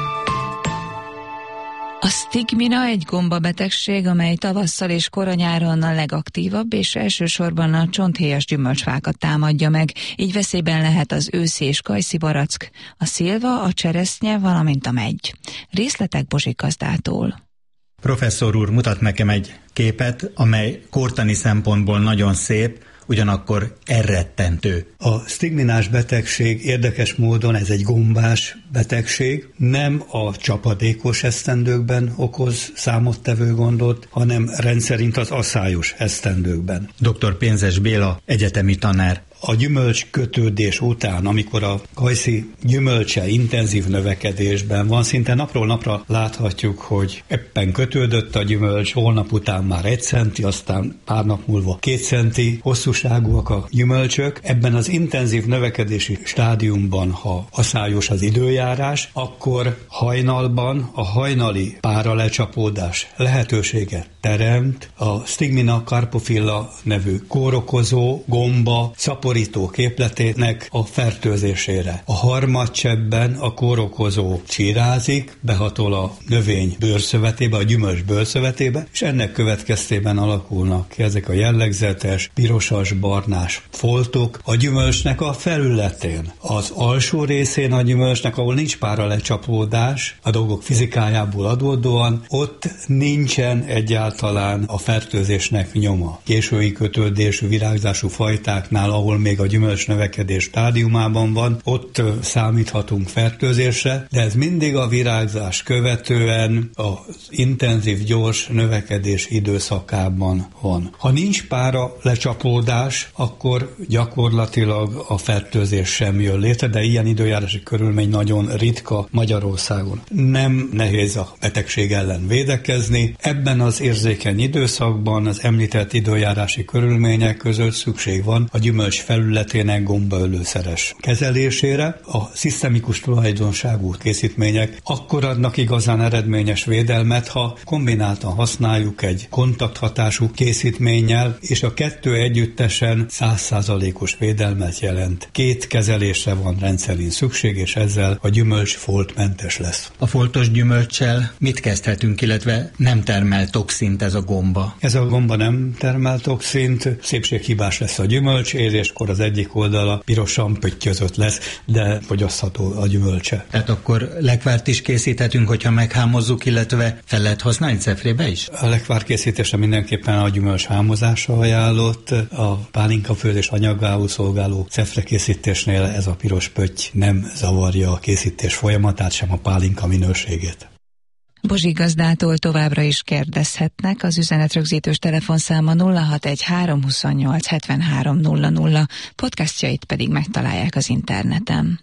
A sztigmina egy gombabetegség, amely tavasszal és koranyáron a legaktívabb, és elsősorban a csonthéjas gyümölcsfákat támadja meg, így veszélyben lehet az őszi és kajszi barack, a szilva, a cseresznye, valamint a meggy. Részletek Bozsik Gazdától. Professzor úr mutat nekem egy képet, amely kórtani szempontból nagyon szép, ugyanakkor elrettentő. A sztigminás betegség érdekes módon ez egy gombás betegség, nem a csapadékos esztendőkben okoz számottevő gondot, hanem rendszerint az aszályos esztendőkben. doktor Pénzes Béla, egyetemi tanár. A gyümölcskötődés után, amikor a kajszi gyümölcse intenzív növekedésben van, szinte napról napra láthatjuk, hogy éppen kötődött a gyümölcs, holnap után már egy centi, aztán pár nap múlva két centi hosszúságúak a gyümölcsök. Ebben az intenzív növekedési stádiumban, ha aszályos az időjárás, akkor hajnalban a hajnali páralecsapódás lehetőséget teremt a Stigmina carpophylla nevű kórokozó, gomba, szaporító képletének a fertőzésére. A harmadcseppben a kórokozó csírázik, behatol a növény bőrszövetébe, a gyümölcs bőrszövetébe, és ennek következtében alakulnak ki ezek a jellegzetes, pirosas-barnás foltok a gyümölcsnek a felületén. Az alsó részén a gyümölcsnek, ahol nincs páralecsapódás, a dolgok fizikájából adódóan, ott nincsen egyáltalán a fertőzésnek nyoma. Késői kötődésű, virágzású fajtáknál, ahol még a gyümölcs növekedés stádiumában van, ott számíthatunk fertőzésre, de ez mindig a virágzás követően az intenzív, gyors növekedés időszakában van. Ha nincs pára lecsapódás, akkor gyakorlatilag a fertőzés sem jön létre, de ilyen időjárási körülmény nagyon ritka Magyarországon. Nem nehéz a betegség ellen védekezni. Ebben az érzékeny időszakban az említett időjárási körülmények között szükség van a gyümölcs felületének gombaölőszeres kezelésére. A szisztemikus tulajdonságú készítmények akkor adnak igazán eredményes védelmet, ha kombináltan használjuk egy kontakthatású készítménnyel, és a kettő együttesen száz százalékos védelmet jelent. Két kezelésre van rendszerint szükség, és ezzel a gyümölcs foltmentes lesz. A foltos gyümölccsel mit kezdhetünk, illetve nem termel toxint ez a gomba? Ez a gomba nem termel toxint, szépséghibás lesz a gyümölcs, éréskor az egyik oldala pirosan pöttyözött lesz, de fogyasztható a gyümölcse. Tehát akkor lekvárt is készíthetünk, hogyha meghámozzuk, illetve fel lehet használni cefrébe is? A lekvár készítése mindenképpen a gyümölcs hámozása ajánlott. A pálinkafőzés anyagául szolgáló cefre készítésnél ez a piros pötty nem zavarja a készítés folyamatát, sem a pálinka minőségét. Bozsik Gazdától továbbra is kérdezhetnek, az üzenetrögzítős telefonszáma nulla hat egy három huszonnyolc hetvenhárom nulla nulla, podcastjait pedig megtalálják az interneten.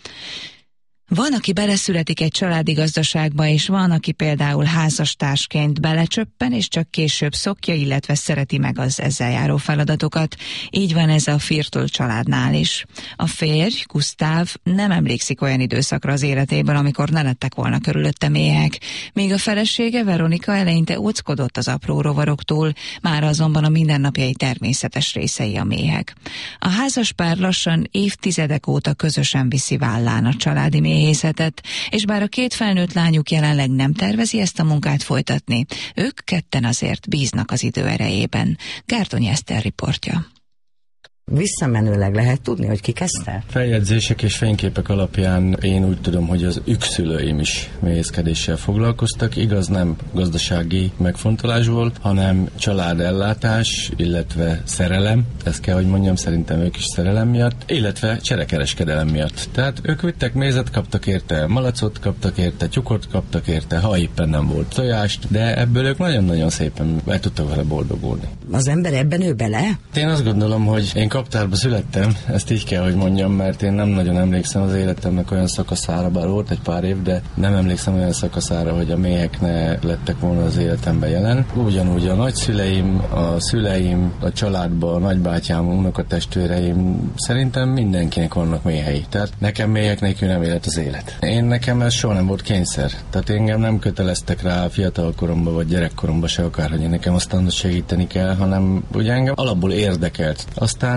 Van, aki beleszületik egy családi gazdaságba, és van, aki például házastársként belecsöppen, és csak később szokja, illetve szereti meg az ezzel járó feladatokat. Így van ez a Firtl családnál is. A férj, Gusztáv, nem emlékszik olyan időszakra az életéből, amikor ne lettek volna körülötte méhek, míg a felesége, Veronika eleinte óckodott az apró rovaroktól, már azonban a mindennapjai természetes részei a méhek. A házaspár lassan évtizedek óta közösen viszi vállán a családi méhek, és bár a két felnőtt lányuk jelenleg nem tervezi ezt a munkát folytatni, ők ketten azért bíznak az idő erejében. Gárdonyi Eszter riportja. Visszamenőleg lehet tudni, hogy ki kezdte? Feljegyzések és fényképek alapján én úgy tudom, hogy az ükszülőim is méhészkedéssel foglalkoztak. Igaz, nem gazdasági megfontolásból, hanem családellátás, illetve szerelem. Ezt kell, hogy mondjam, szerintem ők is szerelem miatt, illetve cserekereskedelem miatt. Tehát ők vittek mézet, kaptak érte malacot, kaptak érte tyukot, kaptak érte, ha éppen nem volt tojást, de ebből ők nagyon-nagyon szépen el tudtak vele boldogulni. Az ember ebben ő bele? Én azt gondolom, hogy én kaptárba születtem, ezt így kell, hogy mondjam, mert én nem nagyon emlékszem az életemnek olyan szakaszára, bár volt egy pár év, de nem emlékszem olyan szakaszára, hogy a méhek ne lettek volna az életemben jelen. Ugyanúgy a nagyszüleim, a szüleim, a családban, a nagybátyám, unokatestvéreim, szerintem mindenkinek vannak méhei. Tehát nekem méhek nélkül nem élet az élet. Én nekem ez soha nem volt kényszer. Tehát engem nem köteleztek rá fiatal koromban vagy gyerekkoromban se akár, hogy nekem aztán segíteni kell, hanem ugye engem alapból érdekelt. Aztán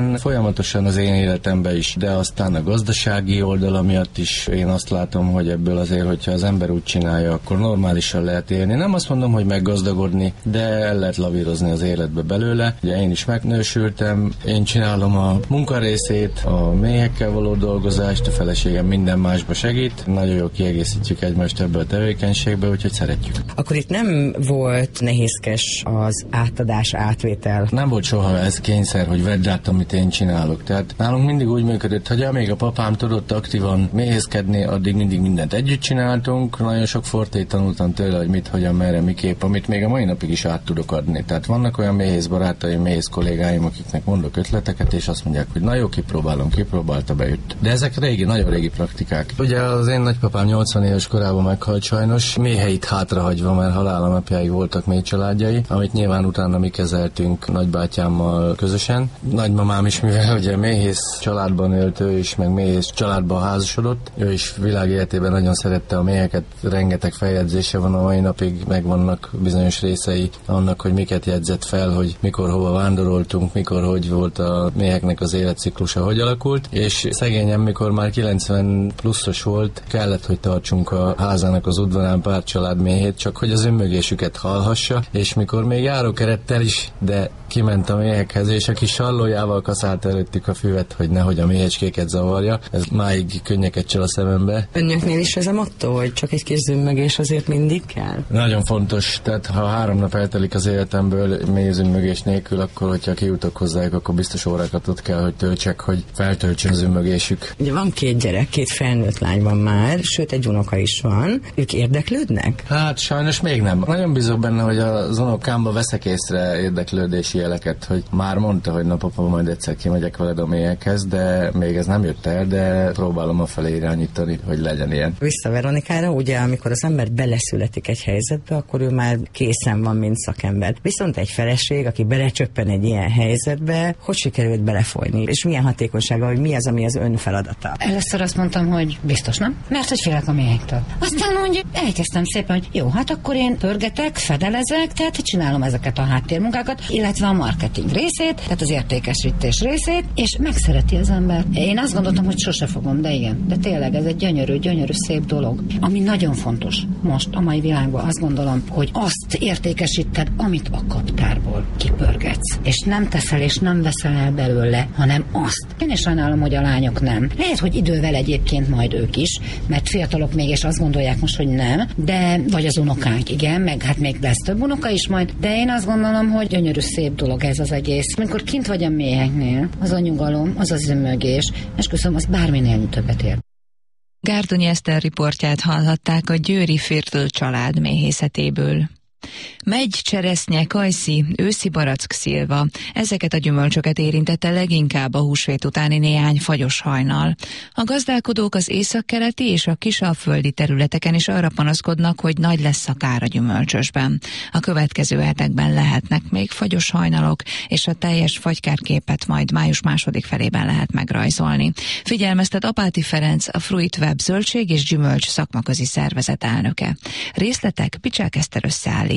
hiszen folyamatosan az én életemben is, de aztán a gazdasági oldala miatt is én azt látom, hogy ebből azért, hogyha az ember úgy csinálja, akkor normálisan lehet élni. Nem azt mondom, hogy meggazdagodni, de el lehet lavírozni az életbe belőle. Ugye én is megnősültem, én csinálom a munkarészét, a méhekkel való dolgozást, a feleségem minden másba segít. Nagyon jól kiegészítjük egymást ebbe a tevékenységbe, úgyhogy szeretjük. Akkor itt nem volt nehézkes az átadás, átvétel? Nem volt soha ez kényszer, hogy vedd át, amit én csinálok. Tehát nálunk mindig úgy működött, hogy amíg a papám tudott aktívan méhészkedni, addig mindig mindent együtt csináltunk. Nagyon sok fortét tanultam tőle, hogy mit, hogyan, merre, miképp, amit még a mai napig is át tudok adni. Tehát vannak olyan méhész barátaim, méhész kollégáim, akiknek mondok ötleteket, és azt mondják, hogy na jó, kipróbálom, kipróbálta, bejött. De ezek régi, nagyon régi praktikák. Ugye az én nagypapám nyolcvan éves korában meghalt sajnos, méheit hátrahagyva, mert halála napjáig voltak mély családjai, amit nyilván utána mi kezeltünk nagybátyámmal közösen. Nagymamám is, mivel ugye méhész családban élt ő is, meg méhész családban házasodott, ő is világéletében nagyon szerette a méheket, rengeteg feljegyzése van a mai napig, megvannak bizonyos részei annak, hogy miket jegyzett fel, hogy mikor hova vándoroltunk, mikor hogy volt a méheknek az életciklusa, hogy alakult, és szegényem, mikor már kilencven pluszos volt, kellett, hogy tartsunk a házának az udvarán pár család méhét, csak hogy az önmögésüket hallhassa, és mikor még járókerettel is, de kiment a méhekhez, és a kis sallójával kaszált előttük a füvet, hogy nehogy a méhecskéket zavarja. Ez máig könnyeket csal a szemembe. Önöknél is ez a motto, hogy csak egy kis zümmögés azért mindig kell? Nagyon fontos, tehát ha három nap eltelik az életemből mély zümmögés nélkül, akkor hogyha kijutok hozzájuk, akkor biztos órákat ott kell, hogy töltsek, hogy feltöltsön zümmögésük. Ugye van két gyerek, két felnőtt lány van már, sőt egy unoka is van. Ők érdeklődnek? Hát sajnos még nem. Nagyon bízok benne, hogy az unokámba veszek észre érdeklődési jeleket, hogy már mondta, hogy na papa, majd egyszer kimegyek veled a méhekhez, de még ez nem jött el, de próbálom afelé irányítani, hogy legyen ilyen. Vissza Veronikára, ugye amikor az ember beleszületik egy helyzetbe, akkor ő már készen van, mint szakember. Viszont egy feleség, aki belecsöppen egy ilyen helyzetbe, hogy sikerült belefolyni? És milyen hatékonysága, hogy mi az, ami az ön feladata? Először azt mondtam, hogy biztos nem, mert hogy félek a méhektől. Aztán úgy elkezdtem szépen, hogy jó, hát akkor én pörgetek, fedelezek, tehát csinálom ezeket a háttérmunkákat, illetve a marketing részét, tehát az értékesítés részét, és megszereti az ember. Én azt gondoltam, hogy sose fogom, de igen, de tényleg ez egy gyönyörű, gyönyörű, szép dolog. Ami nagyon fontos most a mai világban, azt gondolom, hogy azt értékesíted, amit a kaptárból kipörgetsz. És nem teszel és nem veszel el belőle, hanem azt. Én is sajnálom, hogy a lányok nem. Lehet, hogy idővel egyébként majd ők is, mert fiatalok még és azt gondolják most, hogy nem, de vagy az unokánk, igen, meg hát még lesz több unoka is majd, de én azt gondolom, hogy gyönyörű, szép dolog ez az egész. Amikor kint vagy a méheknél, az a nyugalom, az az zümmögés, és köszönöm, az bárminél többet ér. Gárdonyi Eszter riportját hallhatták a győri Firtl család méhészetéből. Megy, cseresznye, kajszi, őszi barack, szilva. Ezeket a gyümölcsöket érintette leginkább a húsvét utáni néhány fagyos hajnal. A gazdálkodók az északkeleti és a kisalföldi területeken is arra panaszkodnak, hogy nagy lesz a kár a gyümölcsösben. A következő hetekben lehetnek még fagyos hajnalok, és a teljes fagykárképet majd május második felében lehet megrajzolni. Figyelmeztet Apáti Ferenc, a Fruitweb zöldség és gyümölcs szakmaközi szervezet elnöke. Részletek Picsák Eszter összeállításában.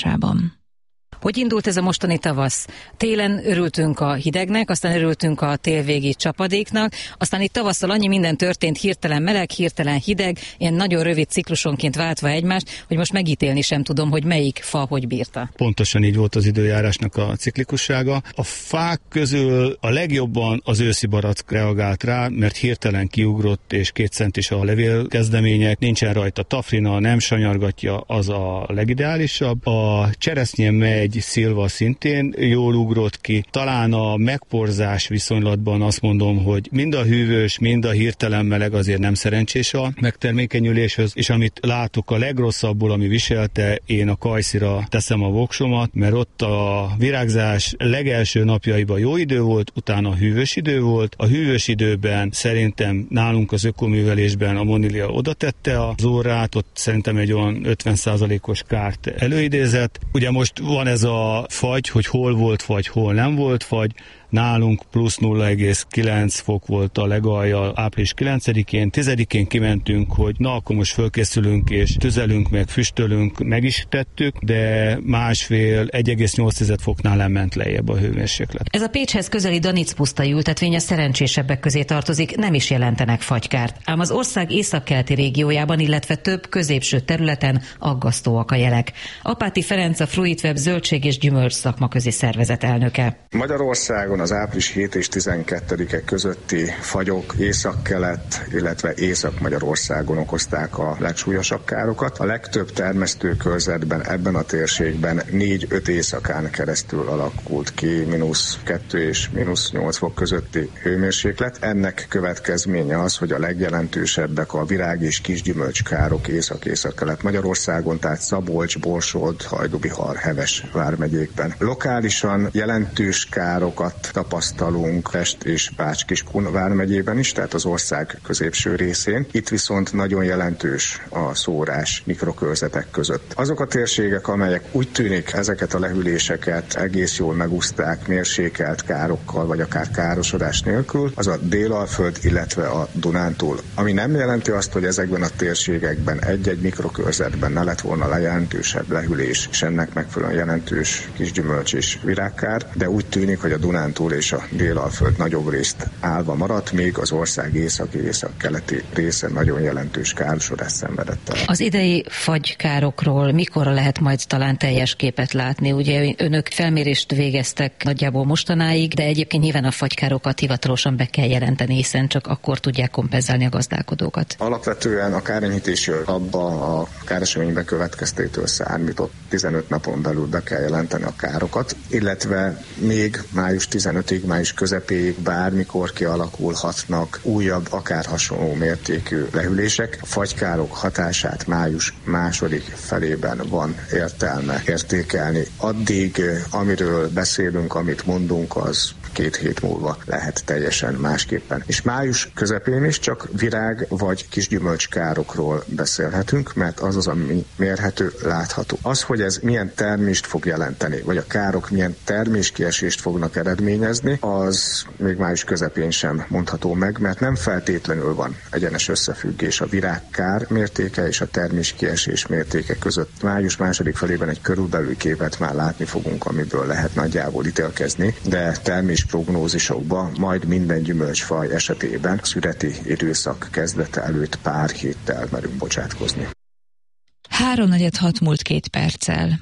Hogy indult ez a mostani tavasz? Télen örültünk a hidegnek, aztán örültünk a télvégi csapadéknak, aztán itt tavasszal annyi minden történt, hirtelen meleg, hirtelen hideg, ilyen nagyon rövid ciklusonként váltva egymást, hogy most megítélni sem tudom, hogy melyik fa hogy bírta. Pontosan így volt az időjárásnak a ciklikussága. A fák közül a legjobban az őszi barack reagált rá, mert hirtelen kiugrott, és két centis a levélkezdemények, nincsen rajta tafrina, nem sanyargatja, az a legideálisabb. A cseresznye megy, szilva szintén jól ugrott ki. Talán a megporzás viszonylatban azt mondom, hogy mind a hűvös, mind a hirtelen meleg azért nem szerencsés a megtermékenyüléshez, és amit látok a legrosszabbul, ami viselte, én a kajszira teszem a voksomat, mert ott a virágzás legelső napjaiban jó idő volt, utána hűvös idő volt. A hűvös időben szerintem nálunk az ökoművelésben a Monilia oda tette az órát, ott szerintem egy olyan ötven százalékos kárt előidézett. Ugye most van ez a fagy, hogy hol volt fagy, hol nem volt fagy. Nálunk plusz nulla egész kilenc fok volt a legalja április kilencedikén, tizedikén kimentünk, hogy na akkor most fölkészülünk és tüzelünk, meg füstölünk, meg is tettük, de másfél, egy egész nyolc foknál nem ment lejjebb a hőmérséklet. Ez a Pécshez közeli Danic pusztai ültetvény a szerencsésebbek közé tartozik, nem is jelentenek fagykárt, ám az ország északkeleti régiójában, illetve több középső területen aggasztóak a jelek. Apáti Ferenc a Fruitweb zöldség és gyümölcs szakmaközi szervezet elnöke. Magyarországon az április hét és tizenkettedike közötti fagyok északkelet, illetve Észak-Magyarországon okozták a legsúlyosabb károkat. A legtöbb termesztőkörzetben ebben a térségben négy-öt éjszakán keresztül alakult ki mínusz kettő és mínusz nyolc fok közötti hőmérséklet. Ennek következménye az, hogy a legjelentősebbek a virág- és kisgyümölcskárok Észak-Észak-Kelet Magyarországon, tehát Szabolcs, Borsod, Hajdubihar, Heves vármegyékben. Lokálisan jelentős károkat tapasztalunk Pest és Bács-Kiskun vármegyében is, tehát az ország középső részén. Itt viszont nagyon jelentős a szórás mikrokörzetek között. Azok a térségek, amelyek úgy tűnik ezeket a lehűléseket egész jól megúszták mérsékelt károkkal, vagy akár károsodás nélkül, az a Délalföld, illetve a Dunántúl. Ami nem jelenti azt, hogy ezekben a térségekben egy-egy mikrokörzetben ne lett volna lejelentősebb lehűlés, és ennek megfelelően jelentős kisgyümölcs és virágkár, de úgy tűnik, hogy a Dunántúl és a Délalföld nagyobb részt állva maradt, még az ország északi-észak-keleti része nagyon jelentős károsodást szenvedett el. Az idei fagykárokról mikorra lehet majd talán teljes képet látni? Ugye önök felmérést végeztek nagyjából mostanáig, de egyébként nyilván a fagykárokat hivatalosan be kell jelenteni, hiszen csak akkor tudják kompenzálni a gazdálkodókat. Alapvetően a kárenyhítési abba a káreseménybe következtétől számított tizenöt napon belül be kell jelenteni a károkat, illetve még május tizenötödikéig, május közepéig bármikor kialakulhatnak újabb, akár hasonló mértékű lehűlések. A fagykárok hatását május második felében van értelme értékelni. Addig, amiről beszélünk, amit mondunk, az két hét múlva lehet teljesen másképpen. És május közepén is csak virág vagy kisgyümölcskárokról beszélhetünk, mert az az, ami mérhető, látható. Az, hogy ez milyen termést fog jelenteni, vagy a károk milyen terméskiesést fognak eredményezni, az még május közepén sem mondható meg, mert nem feltétlenül van egyenes összefüggés a virágkár mértéke és a terméskiesés mértéke között. Május második felében egy körülbelül képet már látni fogunk, amiből lehet nagyjából ítélkezni, de termés prognózisokba majd minden gyümölcsfaj esetében szüreti időszak kezdete előtt pár héttel merünk bocsátkozni. Háromnegyed hat múlt két perccel.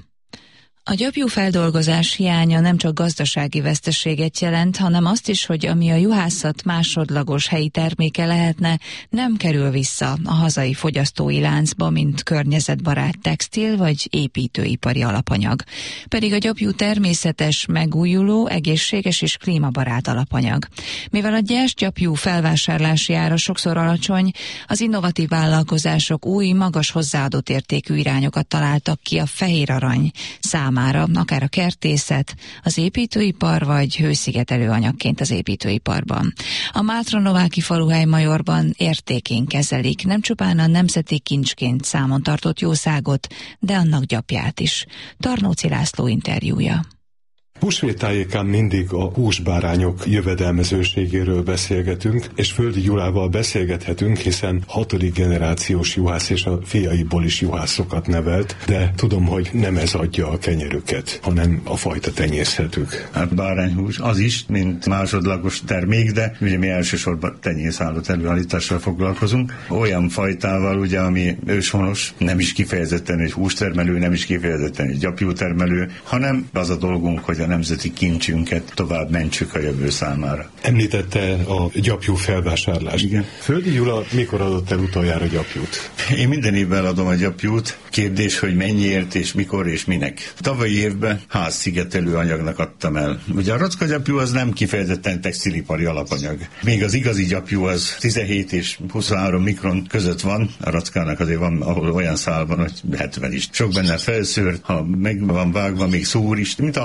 A gyapjúfeldolgozás hiánya nem csak gazdasági veszteséget jelent, hanem azt is, hogy ami a juhászat másodlagos helyi terméke lehetne, nem kerül vissza a hazai fogyasztói láncba, mint környezetbarát textil vagy építőipari alapanyag. Pedig a gyapjú természetes, megújuló, egészséges és klímabarát alapanyag. Mivel a gyers gyapjú felvásárlási ára sokszor alacsony, az innovatív vállalkozások új, magas hozzáadott értékű irányokat találtak ki a fehér arany számára. Mára, akár a kertészet, az építőipar vagy hőszigetelő anyagként az építőiparban. A Mátra-Nováki faluhely Majorban értékén kezelik nem csupán a nemzeti kincsként számon tartott jószágot, de annak gyapját is. Tarnóci László interjúja. Húsvét tájékán mindig a húsbárányok jövedelmezőségéről beszélgetünk, és Földi Gyulával beszélgethetünk, hiszen hatodik generációs juhász és a fiaiból is juhászokat nevelt, de tudom, hogy nem ez adja a kenyerüket, hanem a fajta tenyészhetők. Hát bárányhús az is, mint másodlagos termék, de ugye mi elsősorban tenyészállat előállítással foglalkozunk. Olyan fajtával, ugye, ami őshonos, nem is kifejezetten egy hústermelő, nem is kifejezetten egy gyapjútermelő, hanem az a dolgunk, hogy a nemzeti kincsünket tovább mentsük a jövő számára. Említette a gyapjú felvásárlást. Igen. Földi Gyula mikor adott el utoljára gyapjút? Én minden évben adom a gyapjút. Kérdés, hogy mennyiért és mikor és minek. Tavalyi évben házszigetelő anyagnak adtam el. Ugye a racka gyapjú az nem kifejezetten textilipari alapanyag. Még az igazi gyapjú az tizenhét és huszonhárom mikron között van. A rackának azért van, ahol olyan szál van, hogy hetven is. Sok benne felszőr, ha meg van vágva, még szúr is, mint a haj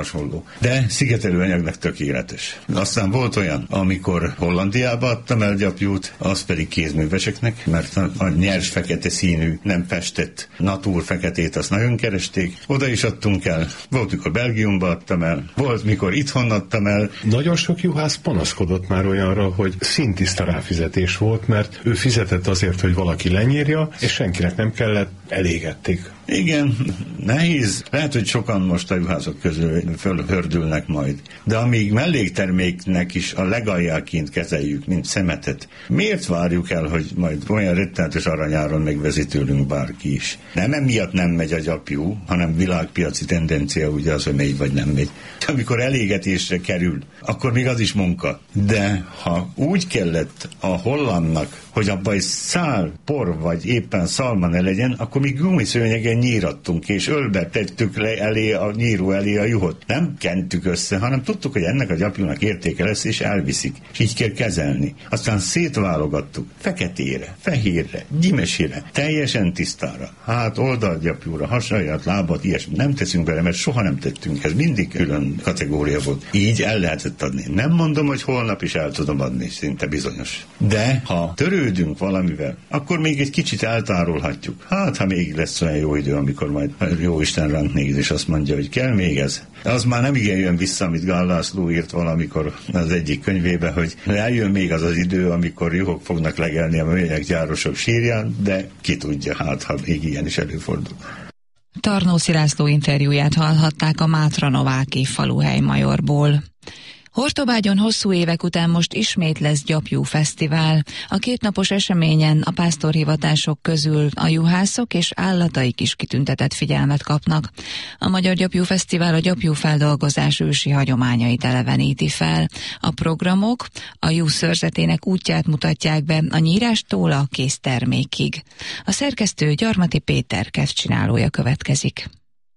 hasonló. De szigetelőanyagnak tökéletes. Aztán volt olyan, amikor Hollandiába adtam el gyapjút, az pedig kézműveseknek, mert a nyers fekete színű, nem festett natúr feketét azt nagyon keresték. Oda is adtunk el. Volt, mikor Belgiumba adtam el. Volt, mikor itthon adtam el. Nagyon sok juhász panaszkodott már olyanra, hogy szintiszta ráfizetés volt, mert ő fizetett azért, hogy valaki lenyírja, és senkinek nem kellett, elégették. Igen, nehéz. Lehet, hogy sokan most a juhászok közül fölhördülnek majd. De amíg mellékterméknek is a legaljáként kezeljük, mint szemetet, miért várjuk el, hogy majd olyan rettenetes aranyáron megvezi tőlünk bárki is? Nem emiatt nem megy a gyapjú, hanem világpiaci tendencia ugye az, hogy megy vagy nem megy. Amikor elégetésre kerül, akkor még az is munka. De ha úgy kellett a hollandnak, hogy abban egy szál por vagy éppen szalma ne legyen, akkor mi gumiszőnyegen nyírattunk, és ölbe tettük le elé a nyíró elé a juhot. Nem kentük össze, hanem tudtuk, hogy ennek a gyapjúnak értéke lesz, és elviszik. És így kell kezelni. Aztán szétválogattuk feketére, fehérre, gyimesire, teljesen tisztára. Hát oldalgyapjúra, hasaljat, lábat, ilyesmi nem teszünk bele, mert soha nem tettünk. Ez mindig külön kategória volt. Így el lehetett adni. Nem mondom, hogy holnap is el tudom adni, szinte bizonyos. De ha törődünk valamivel, akkor még egy kicsit eltárolhatjuk. Hát, ha még lesz olyan jó idő, amikor majd jó Isten ránk néz, és azt mondja, hogy kell még ez. Az már nem igen jön vissza, amit Gál László írt valamikor az egyik könyvébe, hogy eljön még az az idő, amikor juhok fognak legelni a műanyaggyárosok sírján, de ki tudja, hát ha még ilyen is előfordul. Tarnóci László interjúját hallhatták a Mátra Nováki faluhely majorból. Hortobágyon hosszú évek után most ismét lesz gyapjú fesztivál. A kétnapos eseményen a pásztorhivatások közül a juhászok és állataik is kitüntetett figyelmet kapnak. A Magyar Gyapjú Fesztivál a gyapjúfeldolgozás ősi hagyományait eleveníti fel. A programok a juh szőrzetének útját mutatják be a nyírástól a késztermékig. A szerkesztő Gyarmati Péter kedvcsinálója következik.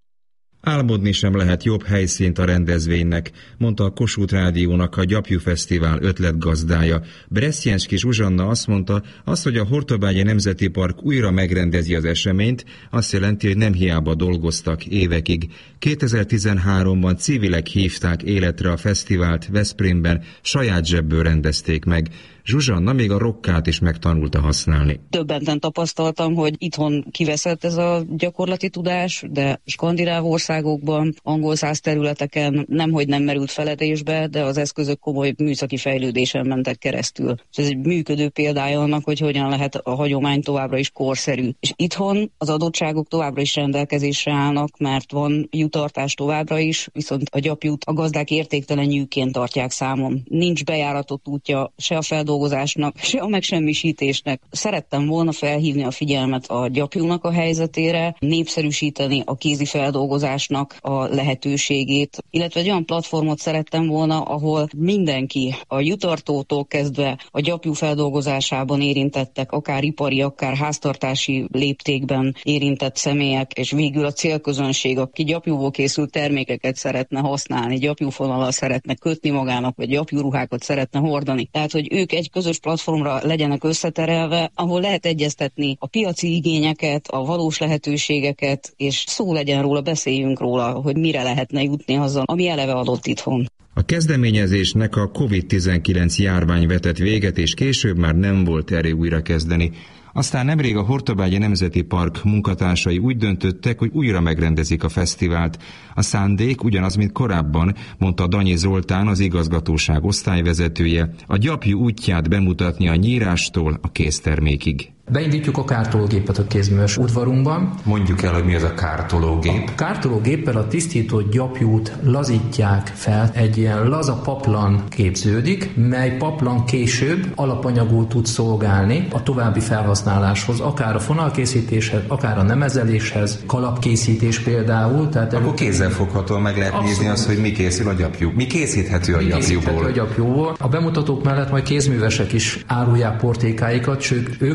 Álmodni sem lehet jobb helyszínt a rendezvénynek, mondta a Kossuth Rádiónak a Gyapjú Fesztivál ötletgazdája. Bresztyenski Zsuzsanna azt mondta, az, hogy a Hortobágyi Nemzeti Park újra megrendezi az eseményt, azt jelenti, hogy nem hiába dolgoztak évekig. kétezer-tizenháromban civilek hívták életre a fesztivált Veszprémben, saját zsebből rendezték meg. Zsuzsanna még a rokkát is megtanulta használni. Döbbenten tapasztaltam, hogy itthon kiveszett ez a gyakorlati tudás, de skandináv országokban, angol száz területeken nemhogy nem merült feledésbe, de az eszközök komoly műszaki fejlődésen mentek keresztül. Ez egy működő példája annak, hogy hogyan lehet a hagyomány továbbra is korszerű. És itthon az adottságok továbbra is rendelkezésre állnak, mert van juhtartás továbbra is, viszont a gyapjút a gazdák értéktelen nyűként tartják számon. Nincs bejáratott útja se a feldolgozásnak, se a megsemmisítésnek. Szerettem volna felhívni a figyelmet a gyapjúnak a helyzetére, népszerűsíteni a kézi feldolgozásnak a lehetőségét, illetve egy olyan platformot szerettem volna, ahol mindenki, a juhtartótól kezdve a gyapjú feldolgozásában érintettek, akár ipari, akár háztartási léptékben érintett személyek, és végül a célközönség, aki gyapjúból készült termékeket szeretne használni, gyapjúfonallal szeretne kötni magának, vagy gyapjúruhákat szeretne hordani. Tehát, hogy ők egy közös platformra legyenek összeterelve, ahol lehet egyeztetni a piaci igényeket, a valós lehetőségeket, és szó legyen róla, beszéljünk róla, hogy mire lehetne jutni azzal, ami eleve adott itthon. A kezdeményezésnek a kovid tizenkilenc járvány vetett véget, és később már nem volt erő újra kezdeni. Aztán nemrég a Hortobágyi Nemzeti Park munkatársai úgy döntöttek, hogy újra megrendezik a fesztivált. A szándék ugyanaz, mint korábban, mondta Danyi Zoltán, az igazgatóság osztályvezetője, a gyapjú útját bemutatni a nyírástól a késztermékig. Beindítjuk a kártológépet a kézműves udvarunkban. Mondjuk el, hogy mi az a kártológép. A kártológéppel a tisztított gyapjút lazítják fel, egy ilyen laza paplan képződik, mely paplan később alapanyagul tud szolgálni a további felhasználáshoz, akár a fonalkészítéshez, akár a nemezeléshez, kalapkészítés például. Tehát akkor kézzelfoghatóan meg lehet abszolút nézni azt, hogy mi készül a gyapjú. Mi készíthető a mi gyapjúból? Készíthető a gyapjúból. A bemutatók mellett majd kézművesek is árulják portékáikat, sőt, ők is fognak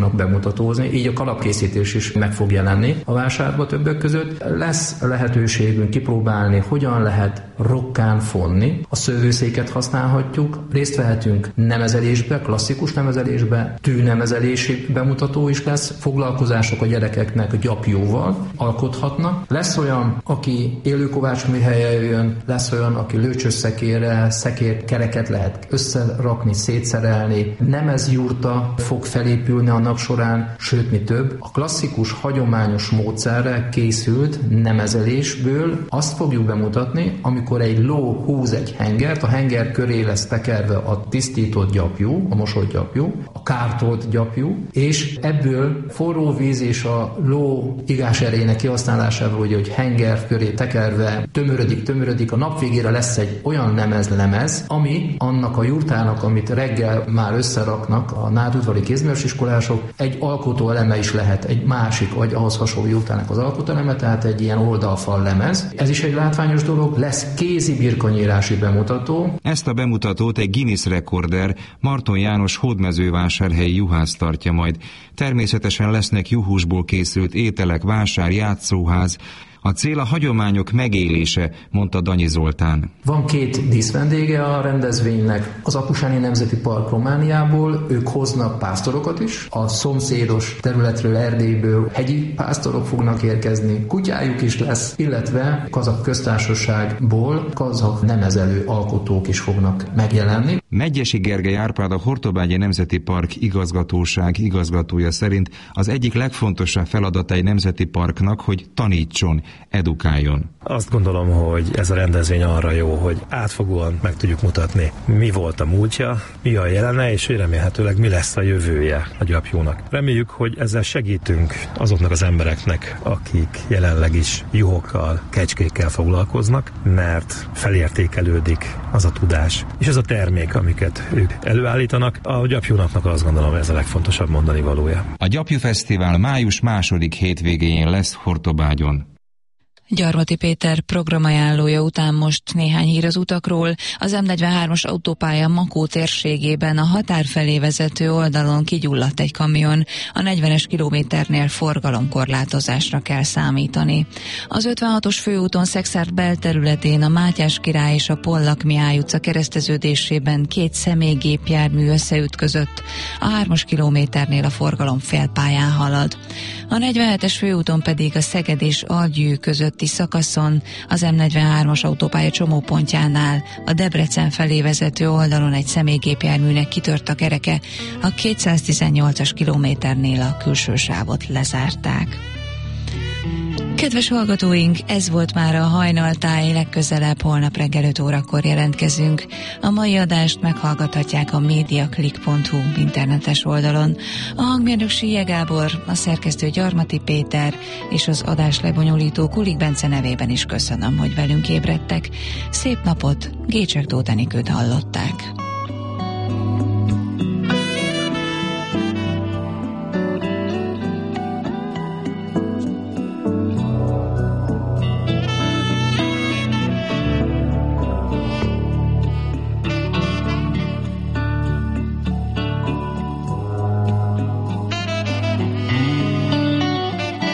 fognak bemutatózni, így a kalapkészítés is meg fog jelenni a vásárba többek között. Lesz lehetőségünk kipróbálni, hogyan lehet rokkán fonni, a szővőszéket használhatjuk, részt vehetünk nemezelésbe, klasszikus nemezelésbe, tűnemezelési bemutató is lesz, foglalkozások a gyerekeknek gyapjóval alkothatnak. Lesz olyan, aki élőkovácsműhelyen jön, lesz olyan, aki lőcsösszekérre, szekérkereket lehet összerakni, szétszerelni, nemezjurta fog felépülni annak során, sőt mi több, a klasszikus, hagyományos módszerrel készült nemezelésből azt fogjuk bemutatni, amikor egy ló húz egy hengert, a henger köré lesz tekerve a tisztított gyapjú, a mosott gyapjú, a kártolt gyapjú, és ebből forró víz és a ló igás erejének kihasználásával, ugye, hogy henger köré tekerve tömörödik, tömörödik, a nap végére lesz egy olyan lemez-lemez, ami annak a jurtának, amit reggel már összeraknak a nádudvari kézművesiskolások, egy alkotó eleme is lehet, egy másik, vagy ahhoz hasonló jurtának az alkotóeleme, tehát egy ilyen oldalfal lemez. Ez is egy látványos dolog, lesz kézi birkonyírási bemutató. Ezt a bemutatót egy Guinness rekorder, Marton János hódmezővásárhelyi juhász tartja majd. Természetesen lesznek juhúsból készült ételek, vásár, játszóház. A cél a hagyományok megélése, mondta Danyi Zoltán. Van két díszvendége a rendezvénynek. Az Apusáni Nemzeti Park Romániából, ők hoznak pásztorokat is. A szomszédos területről, Erdélyből hegyi pásztorok fognak érkezni. Kutyájuk is lesz, illetve Kazak Köztársaságból kazak nemezelő alkotók is fognak megjelenni. Medgyessy Gergely Árpád, a Hortobágyi Nemzeti Park igazgatóság igazgatója szerint az egyik legfontosabb feladata egy nemzeti parknak, hogy tanítson, edukáljon. Azt gondolom, hogy ez a rendezvény arra jó, hogy átfogóan meg tudjuk mutatni, mi volt a múltja, mi a jelene, és remélhetőleg mi lesz a jövője a gyapjúnak. Reméljük, hogy ezzel segítünk azoknak az embereknek, akik jelenleg is juhokkal, kecskékkel foglalkoznak, mert felértékelődik az a tudás, és ez a termék, amiket ők előállítanak. A gyapjúnapnak azt gondolom, ez a legfontosabb mondani valója. A Gyapjú Fesztivál május második hétvégéjén lesz Hortobágyon. Gyarmati Péter programajánlója után most néhány hír az utakról. Az M negyvenhármas autópálya Makó térségében a határ felé vezető oldalon kigyulladt egy kamion. A negyvenes kilométernél forgalomkorlátozásra kell számítani. Az ötvenhatos főúton Szexárd belterületén a Mátyás király és a Pollak Mihály utca kereszteződésében két személygépjármű összeütközött. A hármas kilométernél a forgalom félpályán halad. A negyvenhetes főúton pedig a Szeged és Algyű között szakaszon az M negyvenhármas autópálya csomópontjánál a Debrecen felé vezető oldalon egy személygépjárműnek kitört a kereke, a kétszáztizennyolcas kilométernél a külső sávot lezárták. Kedves hallgatóink, ez volt már a Hajnaltáj, legközelebb holnap reggel öt órakor jelentkezünk. A mai adást meghallgathatják a mediaclick pont hu internetes oldalon. A hangmérnök Síje Gábor, a szerkesztő Gyarmati Péter és az adás lebonyolító Kulik Bence nevében is köszönöm, hogy velünk ébredtek. Szép napot, Gécsek Tóth Enikőt hallották.